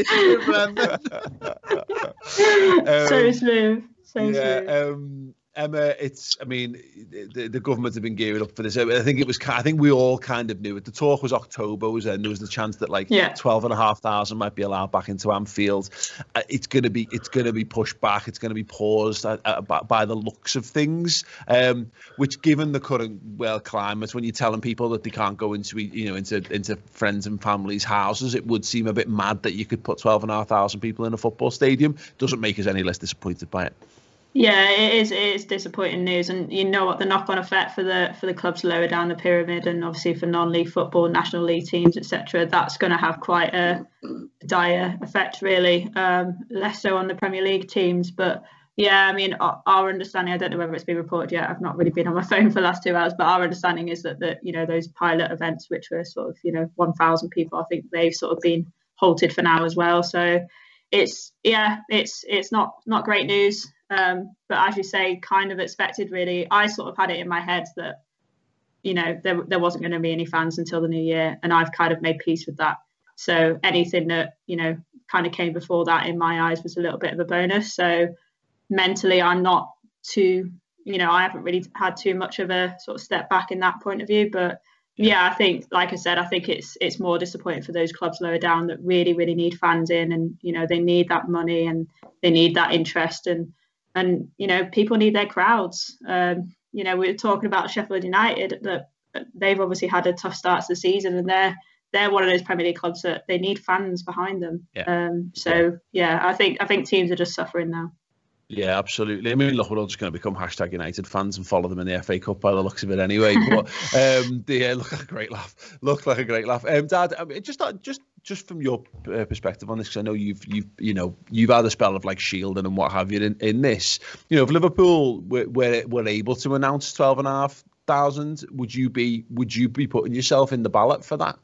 history of Brendan. um, so smooth. So yeah, smooth. Um, Emma, it's, I mean, the, the government have been gearing up for this. I think it was, I think we all kind of knew it. The talk was October, was and there was the chance that like yeah. twelve and a half thousand might be allowed back into Anfield. Uh, it's going to be, it's going to be pushed back. It's going to be paused uh, uh, by, by the looks of things, um, which given the current world climate, when you're telling people that they can't go into, you know, into, into friends and families' houses, it would seem a bit mad that you could put twelve and a half thousand people in a football stadium. Doesn't make us any less disappointed by it. Yeah, it is. It is disappointing news, and you know what the knock-on effect for the for the clubs lower down the pyramid, and obviously for non-league football, national league teams, et cetera. That's going to have quite a dire effect, really. Um, less so on the Premier League teams, but yeah, I mean, our, our understanding. I don't know whether it's been reported yet. I've not really been on my phone for the last two hours, but our understanding is that that you know those pilot events, which were sort of you know one thousand people, I think they've sort of been halted for now as well. So it's yeah, it's it's not not great news. Um, but as you say, kind of expected, really. I sort of had it in my head that, you know, there there wasn't going to be any fans until the new year, and I've kind of made peace with that. So anything that, you know, kind of came before that in my eyes was a little bit of a bonus. So mentally, I'm not too, you know, I haven't really had too much of a sort of step back in that point of view. But yeah, I think, like I said, I think it's it's more disappointing for those clubs lower down that really, really need fans in, and, you know, they need that money and they need that interest, and And, you know, people need their crowds. Um, you know, we were talking about Sheffield United, that they've obviously had a tough start to the season, and they're they're one of those Premier League clubs that they need fans behind them. Yeah. Um, so yeah, I think I think teams are just suffering now. Yeah, absolutely. I mean, look, we're all just going to become hashtag United fans and follow them in the F A Cup by the looks of it anyway. But um, yeah, look like a great laugh. Look like a great laugh. Um, Dad, I mean, just just just from your uh, perspective on this, because I know you've you've you know you've had a spell of like shielding and what have you in, in this. You know, if Liverpool were, were were able to announce twelve and a half thousand, would you be would you be putting yourself in the ballot for that?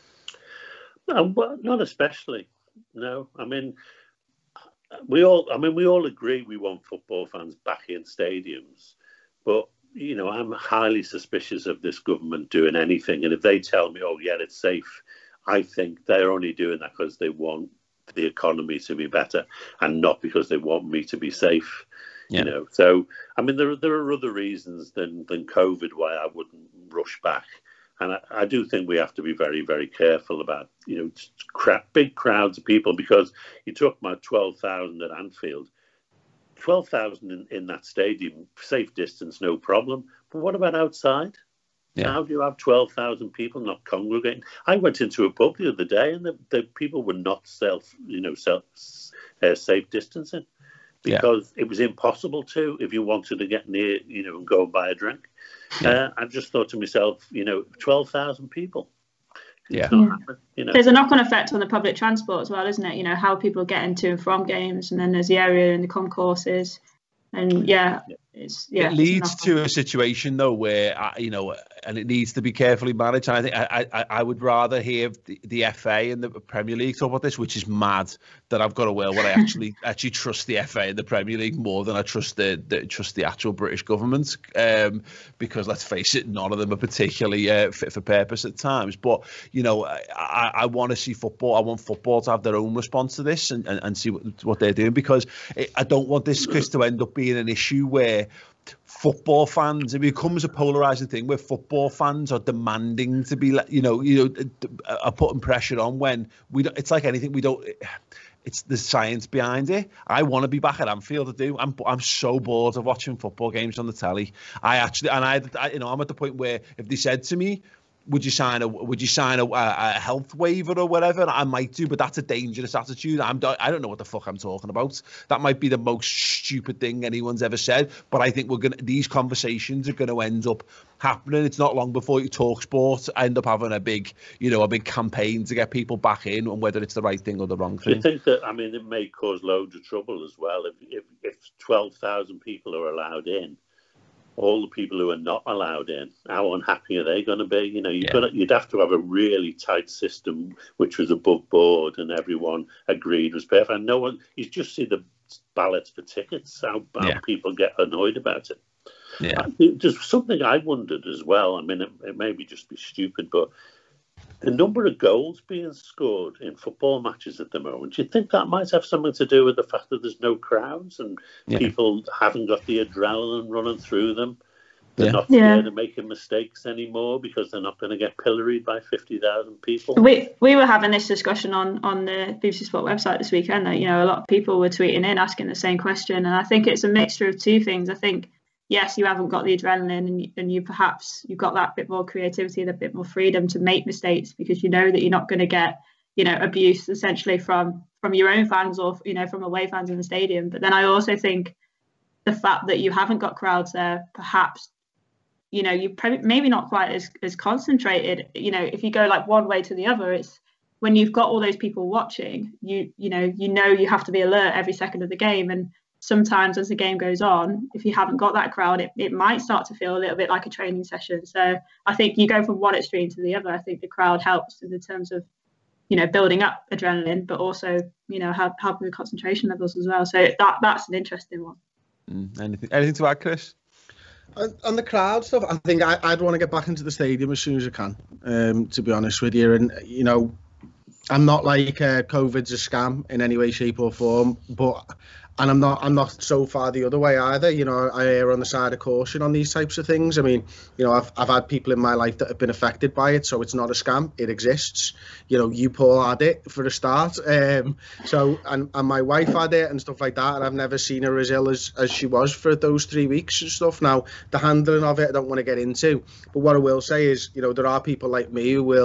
No, well, not especially. No, I mean. We all, I mean, we all agree we want football fans back in stadiums, but you know, I'm highly suspicious of this government doing anything. And if they tell me, "Oh, yeah, it's safe," I think they're only doing that because they want the economy to be better, and not because they want me to be safe. Yeah. You know, so I mean, there there are other reasons than than COVID why I wouldn't rush back. And I, I do think we have to be very, very careful about, you know, crap, big crowds of people, because you talk about twelve thousand at Anfield, twelve thousand in, in that stadium, safe distance, no problem. But what about outside? Yeah. How do you have twelve thousand people not congregating? I went into a pub the other day and the, the people were not self, you know, self, uh, safe distancing, because yeah. it was impossible to, if you wanted to get near, you know, and go and buy a drink. Yeah. Uh, I just thought to myself, you know, twelve thousand people. Yeah. yeah. You know. There's a knock-on effect on the public transport as well, isn't it? You know, how people get into and from games, and then there's the area and the concourses. And yeah, it's, yeah, it leads to a situation though where uh, you know, and it needs to be carefully managed. And I think I, I, I would rather hear the, the F A and the Premier League talk about this, which is mad that I've got a world where I actually actually trust the F A and the Premier League more than I trust the, the trust the actual British government. Um, because let's face it, none of them are particularly uh, fit for purpose at times. But you know, I, I, I want to see football. I want football to have their own response to this and, and, and see what, what they're doing, because it, I don't want this, Chris, to end up being an issue where football fans, it becomes a polarizing thing where football fans are demanding to be, you know, you know, are putting pressure on when we don't. It's like anything, we don't. It's the science behind it. I want to be back at Anfield. I do. I'm I'm so bored of watching football games on the telly. I actually, and I, I you know, I'm at the point where if they said to me, would you sign a would you sign a, a health waiver or whatever? I might do, but that's a dangerous attitude. I'm I don't know what the fuck I'm talking about. That might be the most stupid thing anyone's ever said. But I think we're gonna these conversations are gonna end up happening. It's not long before you talk sport end up having a big you know a big campaign to get people back in, and whether it's the right thing or the wrong thing. I think that I mean it may cause loads of trouble as well if if, if twelve thousand people are allowed in. All the people who are not allowed in, how unhappy are they going to be? You know, you've yeah. got to, you'd have to have a really tight system which was above board and everyone agreed was perfect. And no one, you just see the ballots for tickets, how, how yeah. people get annoyed about it. Yeah, there's something I wondered as well. I mean, it, it may be just be stupid, but the number of goals being scored in football matches at the moment, do you think that might have something to do with the fact that there's no crowds and yeah. people haven't got the adrenaline running through them? They're yeah. not scared yeah. of making mistakes anymore because they're not going to get pilloried by fifty thousand people. We we were having this discussion on, on the B B C Sport website this weekend that, you know, a lot of people were tweeting in asking the same question. And I think it's a mixture of two things. I think, yes, you haven't got the adrenaline and you, and you perhaps you've got that bit more creativity and a bit more freedom to make mistakes because you know that you're not going to get, you know, abuse essentially from from your own fans or, you know, from away fans in the stadium. But then I also think the fact that you haven't got crowds there, perhaps, you know, you probably maybe not quite as, as concentrated. You know, if you go like one way to the other, it's when you've got all those people watching, you, you know, you know, you have to be alert every second of the game. And sometimes as the game goes on, if you haven't got that crowd, it, it might start to feel a little bit like a training session. So I think you go from one extreme to the other. I think the crowd helps in terms of, you know, building up adrenaline, but also, you know, help, helping with concentration levels as well. So that that's an interesting one. Mm, anything, anything to add, Chris? On the crowd stuff, I think I, I'd want to get back into the stadium as soon as I can, um, to be honest with you. And, you know, I'm not like uh, COVID's a scam in any way, shape or form, but and I'm not I'm not so far the other way either. You know, I err on the side of caution on these types of things. I mean, you know, I've I've had people in my life that have been affected by it, so it's not a scam. It exists. You know, you Paul had it for a start. Um, so and, and my wife had it and stuff like that, and I've never seen her as ill as, as she was for those three weeks and stuff. Now, the handling of it, I don't want to get into, but what I will say is, you know, there are people like me who will,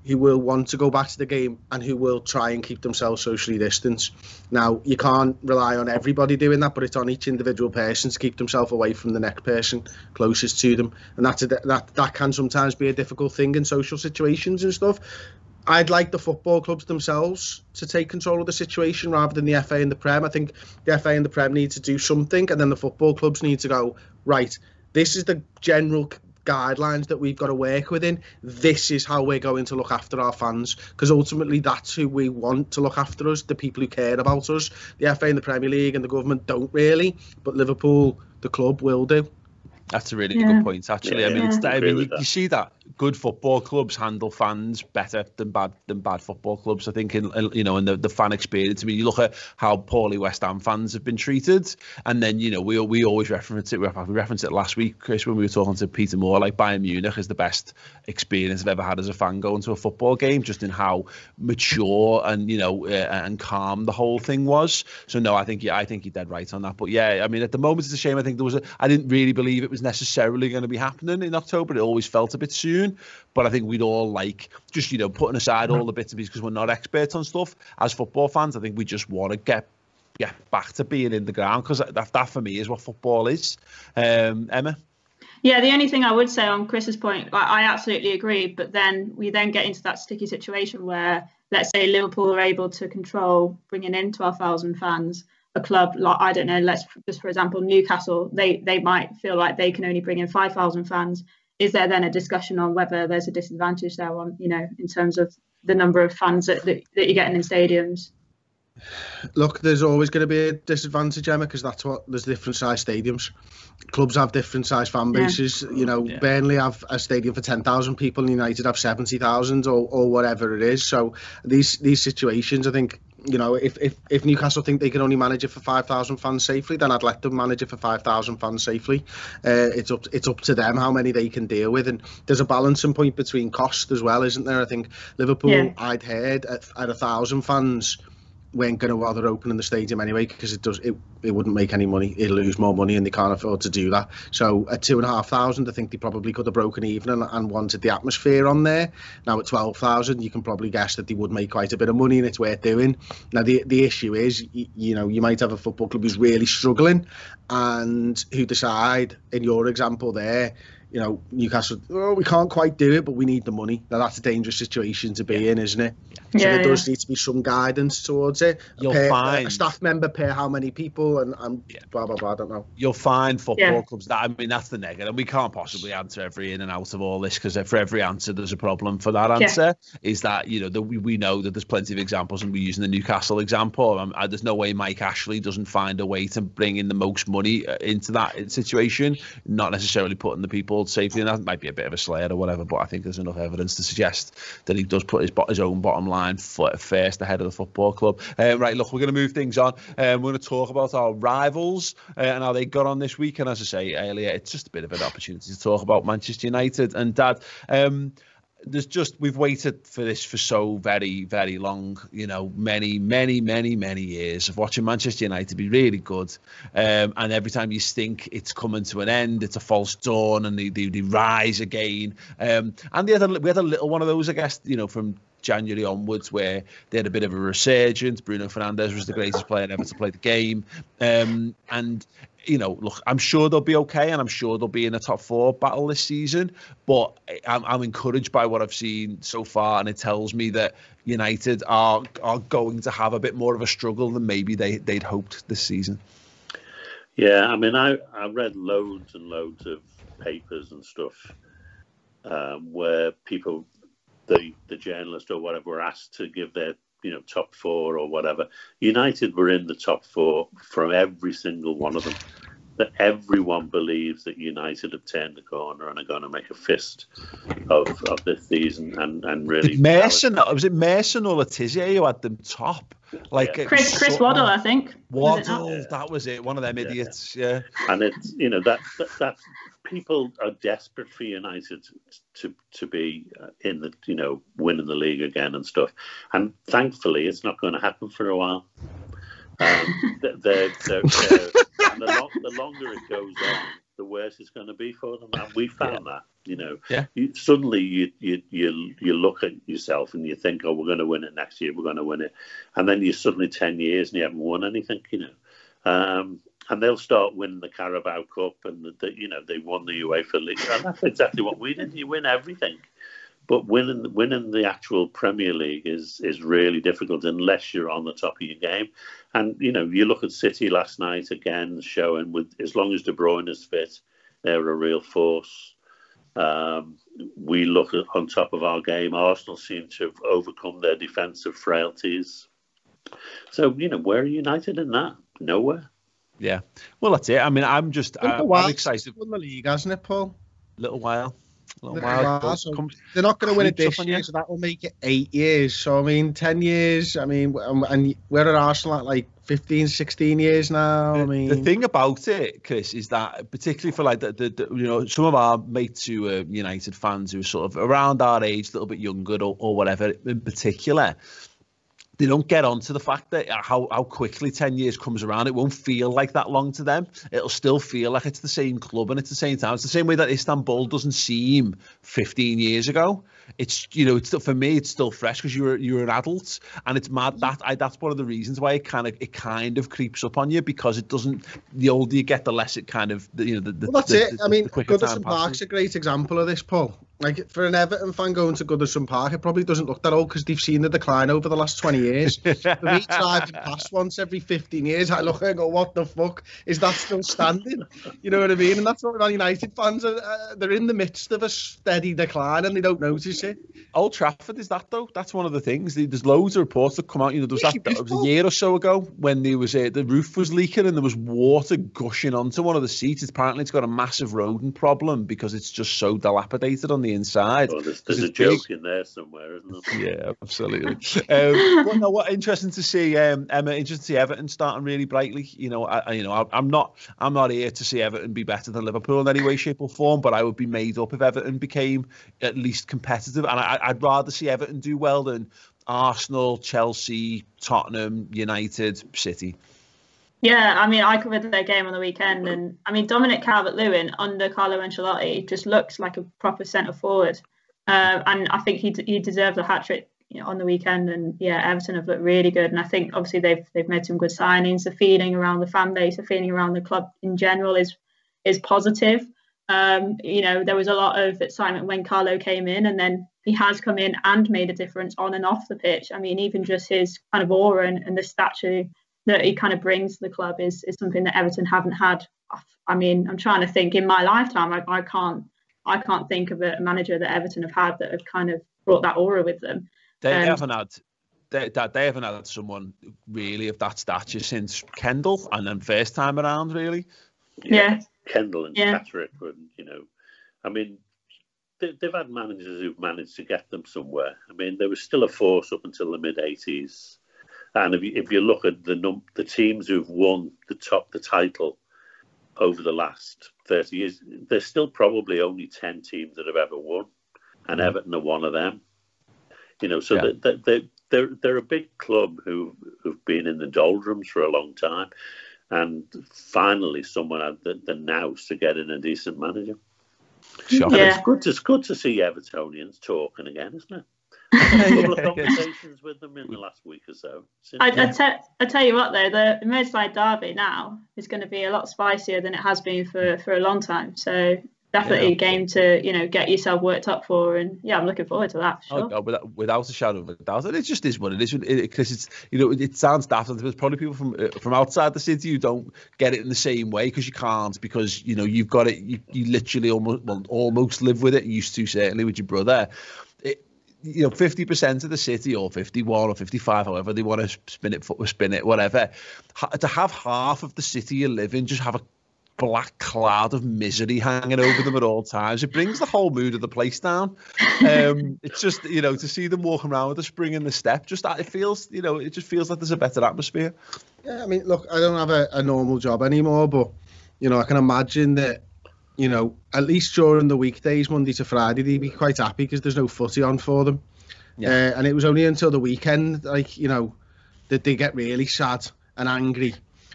who will want to go back to the game and who will try and keep themselves socially distanced. Now, you can't rely on everybody doing that, but it's on each individual person to keep themselves away from the next person closest to them. And that's a, that, that can sometimes be a difficult thing in social situations and stuff. I'd like the football clubs themselves to take control of the situation rather than the F A and the Prem. I think the F A and the Prem need to do something, and then the football clubs need to go, right, this is the general guidelines that we've got to work within. This is how we're going to look after our fans, because ultimately that's who we want to look after us, the people who care about us. The F A and the Premier League and the government don't really, but Liverpool, the club, will do. That's a really yeah. good point, actually. Yeah, I mean, yeah. it's, I mean, you, that. you see that good football clubs handle fans better than bad than bad football clubs. I think, in you know, in the, the fan experience. I mean, you look at how poorly West Ham fans have been treated, and then you know we we always reference it. We referenced it last week, Chris, when we were talking to Peter Moore. Like Bayern Munich is the best experience I've ever had as a fan going to a football game, just in how mature and you know uh, and calm the whole thing was. So no, I think yeah, I think you're dead right on that. But yeah, I mean, at the moment it's a shame. I think there was a. I didn't really believe it was necessarily going to be happening in October. It always felt a bit soon, but I think we'd all like just you know putting aside all the bits and pieces because we're not experts on stuff as football fans. I think we just want to get get back to being in the ground, because that that for me is what football is. Um, Emma. Yeah, the only thing I would say on Chris's point, I, I absolutely agree. But then we then get into that sticky situation where, let's say, Liverpool are able to control bringing in twelve thousand fans. A club like, I don't know, let's just for example, Newcastle, they they might feel like they can only bring in five thousand fans. Is there then a discussion on whether there's a disadvantage there on, you know, in terms of the number of fans that, that, that you're getting in stadiums? Look, there's always going to be a disadvantage, Emma, because that's what there's different size stadiums. Clubs have different size fan bases. Yeah. You know, yeah. Burnley have a stadium for ten thousand people, and United have seventy thousand or, or whatever it is. So these these situations, I think, you know, if, if, if Newcastle think they can only manage it for five thousand fans safely, then I'd let them manage it for five thousand fans safely. Uh, it's up it's up to them how many they can deal with. And there's a balancing point between cost as well, isn't there? I think Liverpool, yeah. I'd heard, at, at a thousand fans, weren't going to bother opening the stadium anyway, because it does it, it wouldn't make any money. It'll lose more money, and they can't afford to do that. So at two and a half thousand, I think they probably could have broken even and, and wanted the atmosphere on there. Now at twelve thousand, you can probably guess that they would make quite a bit of money, and it's worth doing. Now the the issue is, you, you know, you might have a football club who's really struggling, and who decide, in your example there, you know, Newcastle, oh, we can't quite do it, but we need the money. Now, that's a dangerous situation to be yeah. in, isn't it? So yeah, there does yeah. need to be some guidance towards it. You'll pay, find a staff member pay how many people, and, and yeah. blah, blah, blah, I don't know. You'll find football yeah. clubs that, I mean, that's the negative. We can't possibly answer every in and out of all this, because for every answer, there's a problem for that answer. Yeah. Is that, you know, that we, we know that there's plenty of examples, and we're using the Newcastle example. Um, I, there's no way Mike Ashley doesn't find a way to bring in the most money into that situation, not necessarily putting the people safely in that. Might be a bit of a slayer or whatever, but I think there's enough evidence to suggest that he does put his, his own bottom line first ahead of the football club. Um, right, look, we're going to move things on. Um, we're going to talk about our rivals uh, and how they got on this week. And as I say earlier, it's just a bit of an opportunity to talk about Manchester United. And Dad, um, there's just, we've waited for this for so very, very long, you know, many, many, many, many years of watching Manchester United be really good. Um, and every time you think it's coming to an end, it's a false dawn, and they, they, they rise again. Um, and the other, we had a little one of those, I guess, you know, from January onwards, where they had a bit of a resurgence. Bruno Fernandes was the greatest player ever to play the game. Um, and, you know, look, I'm sure they'll be okay, and I'm sure they'll be in a top four battle this season. But I'm, I'm encouraged by what I've seen so far, and it tells me that United are are going to have a bit more of a struggle than maybe they, they'd hoped this season. Yeah, I mean, I, I read loads and loads of papers and stuff um, where people, the the journalist or whatever, were asked to give their, you know, top four or whatever. United were in the top four from every single one of them. That everyone believes that United have turned the corner and are going to make a fist of, of this season, and, and really. Did Mason, was it Mason or Letizia who had them top? Like yeah. Chris Chris Waddle, I think. Waddle, was that was it. One of them idiots. Yeah. yeah. And it's, you know, that, that that's people are desperate for United to to be in the, you know, winning the league again and stuff. And thankfully, it's not going to happen for a while. Um, they're, they're, they're, they're, and the, lo- the longer it goes on, the worse it's going to be for them. And we found yeah. that. You know, yeah. you, suddenly you, you you you look at yourself and you think, oh, we're going to win it next year. We're going to win it, and then you're suddenly ten years and you haven't won anything. You know, um, and they'll start winning the Carabao Cup, and the, the, you know they won the UEFA League, and that's exactly what we did. You win everything, but winning winning the actual Premier League is is really difficult unless you're on the top of your game. And you know, you look at City last night again, showing with as long as De Bruyne is fit, they're a real force. Um, we look at on top of our game. Arsenal seem to have overcome their defensive frailties. So, you know, where are United in that? Nowhere. Yeah. Well, that's it. I mean, I'm just I, I'm excited. Won the league, hasn't it, Paul? Little while. Little, Little while. while. So they're not going to win it this year, so that will make it eight years. So, I mean, ten years. I mean, and we're at Arsenal at like fifteen, sixteen years now. I mean, the thing about it, Chris, is that particularly for like the, the, the you know, some of our mates who are United fans who are sort of around our age, a little bit younger or, or whatever in particular, they don't get onto the fact that how, how quickly ten years comes around. It won't feel like that long to them. It'll still feel like it's the same club and it's the same time. It's the same way that Istanbul doesn't seem fifteen years ago. It's, you know, it's still, for me, it's still fresh because you're you're an adult, and it's mad that I, that's one of the reasons why it kind of it kind of creeps up on you, because it doesn't. The older you get, the less it kind of you know. The, the, well, that's the, it. The, I mean, Goodison Park's a great example of this, Paul. Like for an Everton fan going to Goodison Park, it probably doesn't look that old because they've seen the decline over the last twenty years. For me, driving past once every fifteen years, I look and go, "What the fuck is that still standing?" You know what I mean? And that's what Man United fans are. Uh, they're in the midst of a steady decline and they don't notice it. Old Trafford is that though? That's one of the things. There's loads of reports that come out. You know, there was that, that was a year or so ago when there was a, the roof was leaking and there was water gushing onto one of the seats. Apparently, it's got a massive rodent problem because it's just so dilapidated on the inside. Oh, there's there's a joke big in there somewhere, isn't there? Yeah, absolutely. um, well, no, what interesting to see, um, Emma. Interesting to see Everton starting really brightly. You know, I, you know, I, I'm not, I'm not here to see Everton be better than Liverpool in any way, shape, or form. But I would be made up if Everton became at least competitive, and I, I'd rather see Everton do well than Arsenal, Chelsea, Tottenham, United, City. Yeah, I mean, I covered their game on the weekend, and I mean, Dominic Calvert-Lewin under Carlo Ancelotti just looks like a proper centre forward, uh, and I think he he deserves a hat trick, you know, on the weekend. And yeah, Everton have looked really good, and I think obviously they've they've made some good signings. The feeling around the fan base, the feeling around the club in general is is positive. Um, you know, there was a lot of excitement when Carlo came in, and then he has come in and made a difference on and off the pitch. I mean, even just his kind of aura and, and the stature that he kind of brings to the club is, is something that Everton haven't had. I mean, I'm trying to think in my lifetime, I, I can't I can't think of a manager that Everton have had that have kind of brought that aura with them. They um, haven't had they, that they haven't had someone really of that stature since Kendall, and then first time around, really. Yeah, yeah. Kendall and yeah. Patrick, and you know, I mean, they, they've had managers who've managed to get them somewhere. I mean, there was still a force up until the mid eighties. And if you, if you look at the num- the teams who've won the top the title over the last thirty years, there's still probably only ten teams that have ever won, and mm-hmm. Everton are one of them. You know, so yeah. they, they, they're they're a big club who who've been in the doldrums for a long time, and finally someone had the, the nous to get in a decent manager. Sure. Yeah. It's good to it's good to see Evertonians talking again, isn't it? A couple of conversations with them in the last week or so. I, I, te- I tell you what, though, the Merseyside derby now is going to be a lot spicier than it has been for, for a long time. So definitely yeah. a game to, you know, get yourself worked up for. And yeah, I'm looking forward to that. For sure. Oh, God, without, without a shadow of a doubt, and it just is what it is. Because it, it's, you know, it sounds daft. There's probably people from uh, from outside the city who don't get it in the same way because you can't. Because you know you've got it. You, you literally almost well, almost live with it. You used to certainly with your brother. It, you know, fifty percent of the city, or fifty-one or fifty-five, however they want to spin it, spin it, whatever. Ha- to have half of the city you live in just have a black cloud of misery hanging over them at all times, it brings the whole mood of the place down. Um, it's just, you know, to see them walking around with the spring in the step, just that it feels, you know, it just feels like there's a better atmosphere. Yeah, I mean, look, I don't have a, a normal job anymore, but, you know, I can imagine that, you know, at least during the weekdays, Monday to Friday, they'd be quite happy because there's no footy on for them. Yeah. Uh, and it was only until the weekend, like, you know, that they get really sad and angry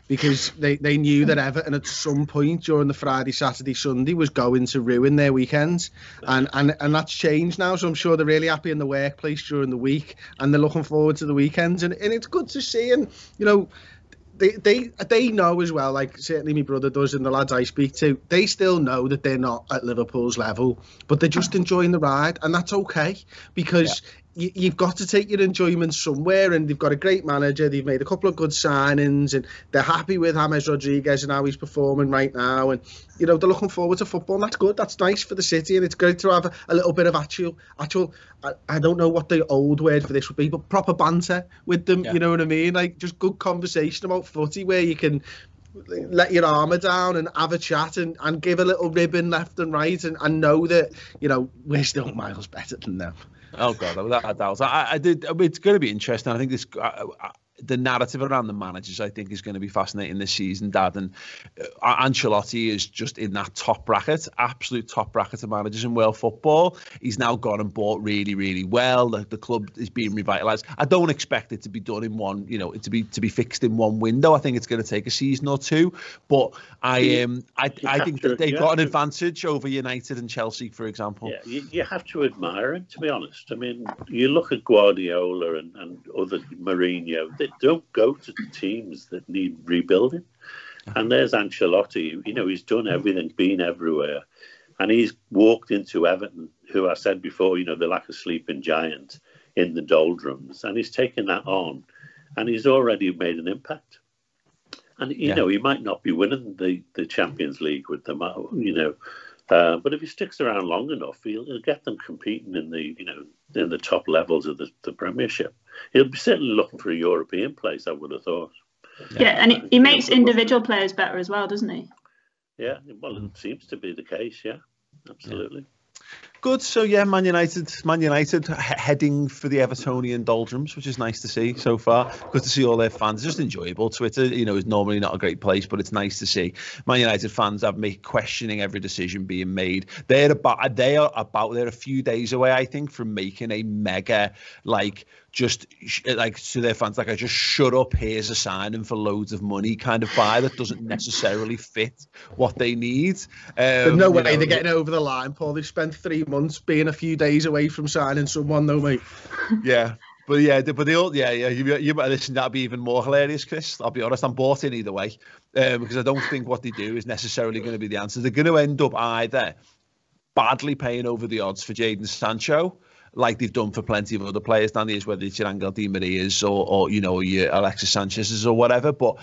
because they, they knew that Everton at some point during the Friday, Saturday, Sunday was going to ruin their weekends. And, and, and that's changed now. So I'm sure they're really happy in the workplace during the week and they're looking forward to the weekends. And, and it's good to see. And, you know, They, they they know as well, like certainly my brother does and the lads I speak to, they still know that they're not at Liverpool's level, but they're just enjoying the ride, and that's okay, because yeah. you, you've got to take your enjoyment somewhere, and they've got a great manager, they've made a couple of good signings, and they're happy with James Rodriguez and how he's performing right now, and you know, they're looking forward to football, and that's good, that's nice for the city, and it's great to have a, a little bit of actual, actual I, I don't know what the old word for this would be, but proper banter with them, yeah. You know what I mean? Like, just good conversation about footy where you can let your armour down and have a chat and, and give a little ribbon left and right and, and know that, you know, we're still miles better than them. Oh, God, without a doubt. I, I did, I mean, it's going to be interesting. I think this... I, I, the narrative around the managers, I think, is going to be fascinating this season, Dad. And uh, Ancelotti is just in that top bracket, absolute top bracket of managers in world football. He's now gone and bought really, really well. The, the club is being revitalised. I don't expect it to be done in one, you know, to be to be fixed in one window. I think it's going to take a season or two. But I um, I, I think to, that they've got an to, advantage over United and Chelsea, for example. Yeah, you, you have to admire it, to be honest. I mean, you look at Guardiola and, and other Mourinho, they don't go to teams that need rebuilding. And there's Ancelotti, you know, he's done everything, been everywhere. And he's walked into Everton, who I said before, you know, they're like a sleeping giant in the doldrums. And he's taken that on and he's already made an impact. And, you yeah. know, he might not be winning the, the Champions League with them, you know, uh, but if he sticks around long enough, he'll, he'll get them competing in the, you know, in the top levels of the, the Premiership. He'll be certainly looking for a European place, I would have thought. Yeah, yeah and he, he makes individual players better as well, doesn't he? Yeah, well, it seems to be the case, yeah, absolutely. Yeah. Good. So yeah, Man United, Man United he- heading for the Evertonian doldrums, which is nice to see so far. Good to see all their fans. It's just enjoyable. Twitter, you know, is normally not a great place, but it's nice to see Man United fans have me questioning every decision being made. They're about, they are about, they're a few days away, I think, from making a mega, like, just like to their fans, like, I just shut up, here's a signing for loads of money kind of buy that doesn't necessarily fit what they need. Um, There's no way know, they're getting over the line, Paul. They've spent three months being a few days away from signing someone, though, mate. Yeah. But yeah, but they all, yeah, yeah, you, you better listen, that'd be even more hilarious, Chris. I'll be honest, I'm bought in either way, um, because I don't think what they do is necessarily going to be the answer. They're going to end up either badly paying over the odds for Jadon Sancho, like they've done for plenty of other players down the years, whether it's your Angel Di Maria's or, or, you know, your Alexis Sanchez's or whatever, but,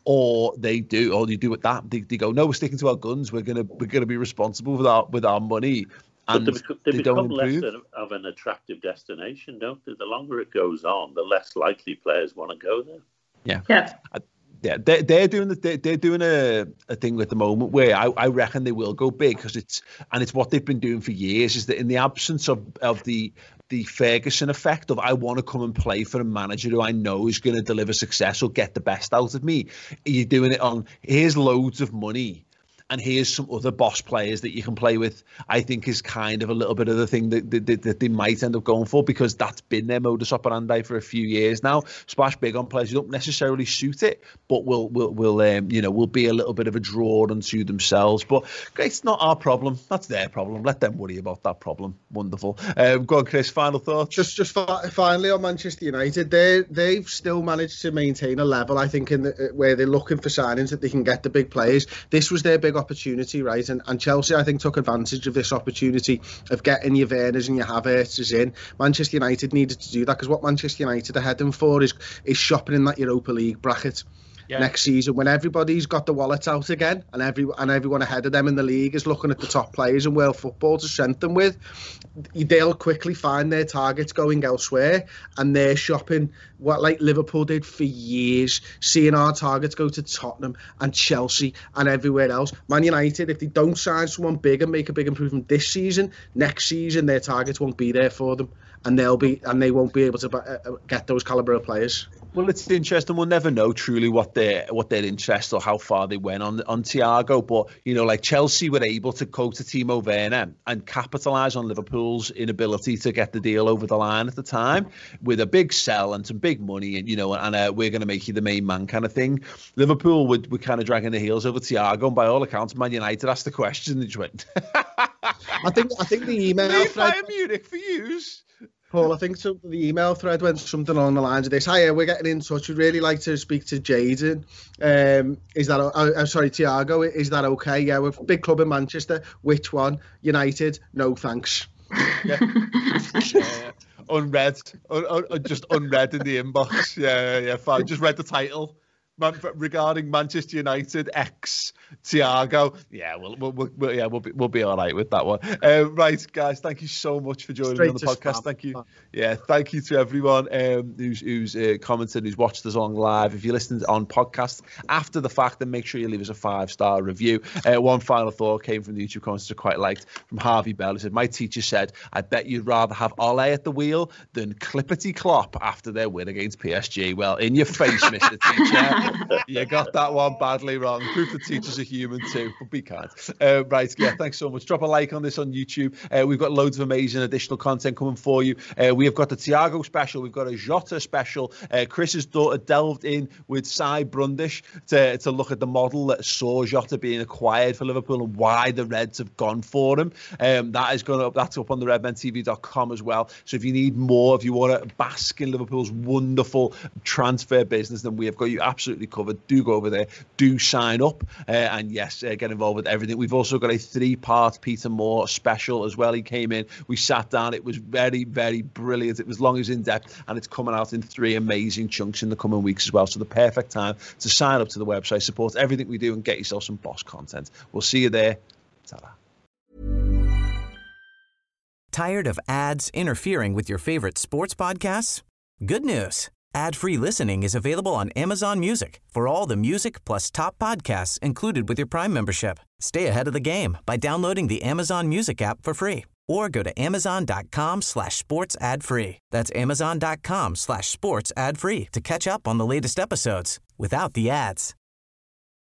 or they do, or you do with that, they, they go, no, we're sticking to our guns, we're going to, we're going to be responsible with our, with our money. And but they, become, they, they become don't less of an attractive destination, don't they? The longer it goes on, the less likely players want to go there. Yeah. Yeah. I, Yeah, they're, they're doing the, they're, they're doing a, a thing at the moment where I, I reckon they will go big, because it's and it's what they've been doing for years. Is that in the absence of, of the the Ferguson effect of I want to come and play for a manager who I know is going to deliver success or get the best out of me, you're doing it on here's loads of money. And here's some other boss players that you can play with, I think is kind of a little bit of the thing that, that, that they might end up going for, because that's been their modus operandi for a few years now. Splash big on players who don't necessarily suit it, but will will will um, you know, will be a little bit of a draw unto themselves. But it's not our problem. That's their problem. Let them worry about that problem. Wonderful. Um, go on, Chris. Final thoughts. Just just fi- finally on Manchester United, they they've still managed to maintain a level, I think, in the, where they're looking for signings that they can get the big players. This was their big opportunity, right? And, and Chelsea, I think, took advantage of this opportunity of getting your Werners and your Havertz's in. Manchester United needed to do that, because what Manchester United are heading for is is shopping in that Europa League bracket. Yeah. Next season, when everybody's got the wallets out again, and every and everyone ahead of them in the league is looking at the top players in world football to strengthen with, they'll quickly find their targets going elsewhere, and they're shopping what like Liverpool did for years, seeing our targets go to Tottenham and Chelsea and everywhere else. Man United, if they don't sign someone big and make a big improvement this season, next season their targets won't be there for them, and they'll be and they won't be able to get those calibre of players. Well, it's interesting. We'll never know truly what their what their interest or how far they went on on Thiago. But you know, like Chelsea were able to go to Timo Werner and capitalise on Liverpool's inability to get the deal over the line at the time with a big sell and some big money, and you know, and uh, we're going to make you the main man kind of thing. Liverpool were, were kind of dragging their heels over Thiago, and by all accounts, Man United asked the question. They just went, I think I think the email leave thread, Bayern Munich for yous. Paul, I think so, the email thread went something along the lines of this. Hiya, we're getting in touch. We'd really like to speak to Jadon. Um, is that, oh, I'm sorry, Thiago, is that okay? Yeah, we're a big club in Manchester. Which one? United? No, thanks. Yeah. yeah. Unread. Un, un, just unread in the inbox. Yeah, yeah, fine. Just read the title. Man, regarding Manchester United ex Thiago, yeah, we'll, we'll, we'll yeah we'll be we'll be all right with that one. Uh, right, guys, thank you so much for joining Straight me on the podcast. Spam. Thank you, yeah, thank you to everyone um, who's who's uh, commented, who's watched us on live. If you listened on podcast after the fact, then make sure you leave us a five star review. Uh, one final thought came from the YouTube comments I quite liked from Harvey Bell. He said, "My teacher said, I bet you'd rather have Ole at the wheel than Clippity Klopp after their win against P S G." Well, in your face, Mister Teacher. You got that one badly wrong. Proof that teachers are human too, but be kind. Uh, right, yeah, thanks so much. Drop a like on this on YouTube. Uh, we've got loads of amazing additional content coming for you. Uh, we have got the Thiago special. We've got a Jota special. Uh, Chris's daughter delved in with Cy Brundish to, to look at the model that saw Jota being acquired for Liverpool and why the Reds have gone for him. Um, that is going up. That's up on the redmen T V dot com as well. So if you need more, if you want to bask in Liverpool's wonderful transfer business, then we have got you absolutely covered. Do go over there, do sign up, uh, and yes, uh, get involved with everything. We've also got a three-part Peter Moore special as well. He came in, we sat down, it was very, very brilliant. It was long as in-depth, and it's coming out in three amazing chunks in the coming weeks as well. So the perfect time to sign up to the website, support everything we do, and get yourself some boss content. We'll see you there. Ta-da. Tired of ads interfering with your favorite sports podcasts? Good news. Ad-free listening is available on Amazon Music for all the music plus top podcasts included with your Prime membership. Stay ahead of the game by downloading the Amazon Music app for free or go to amazon.com slash sports ad free. That's amazon.com slash sports ad free to catch up on the latest episodes without the ads.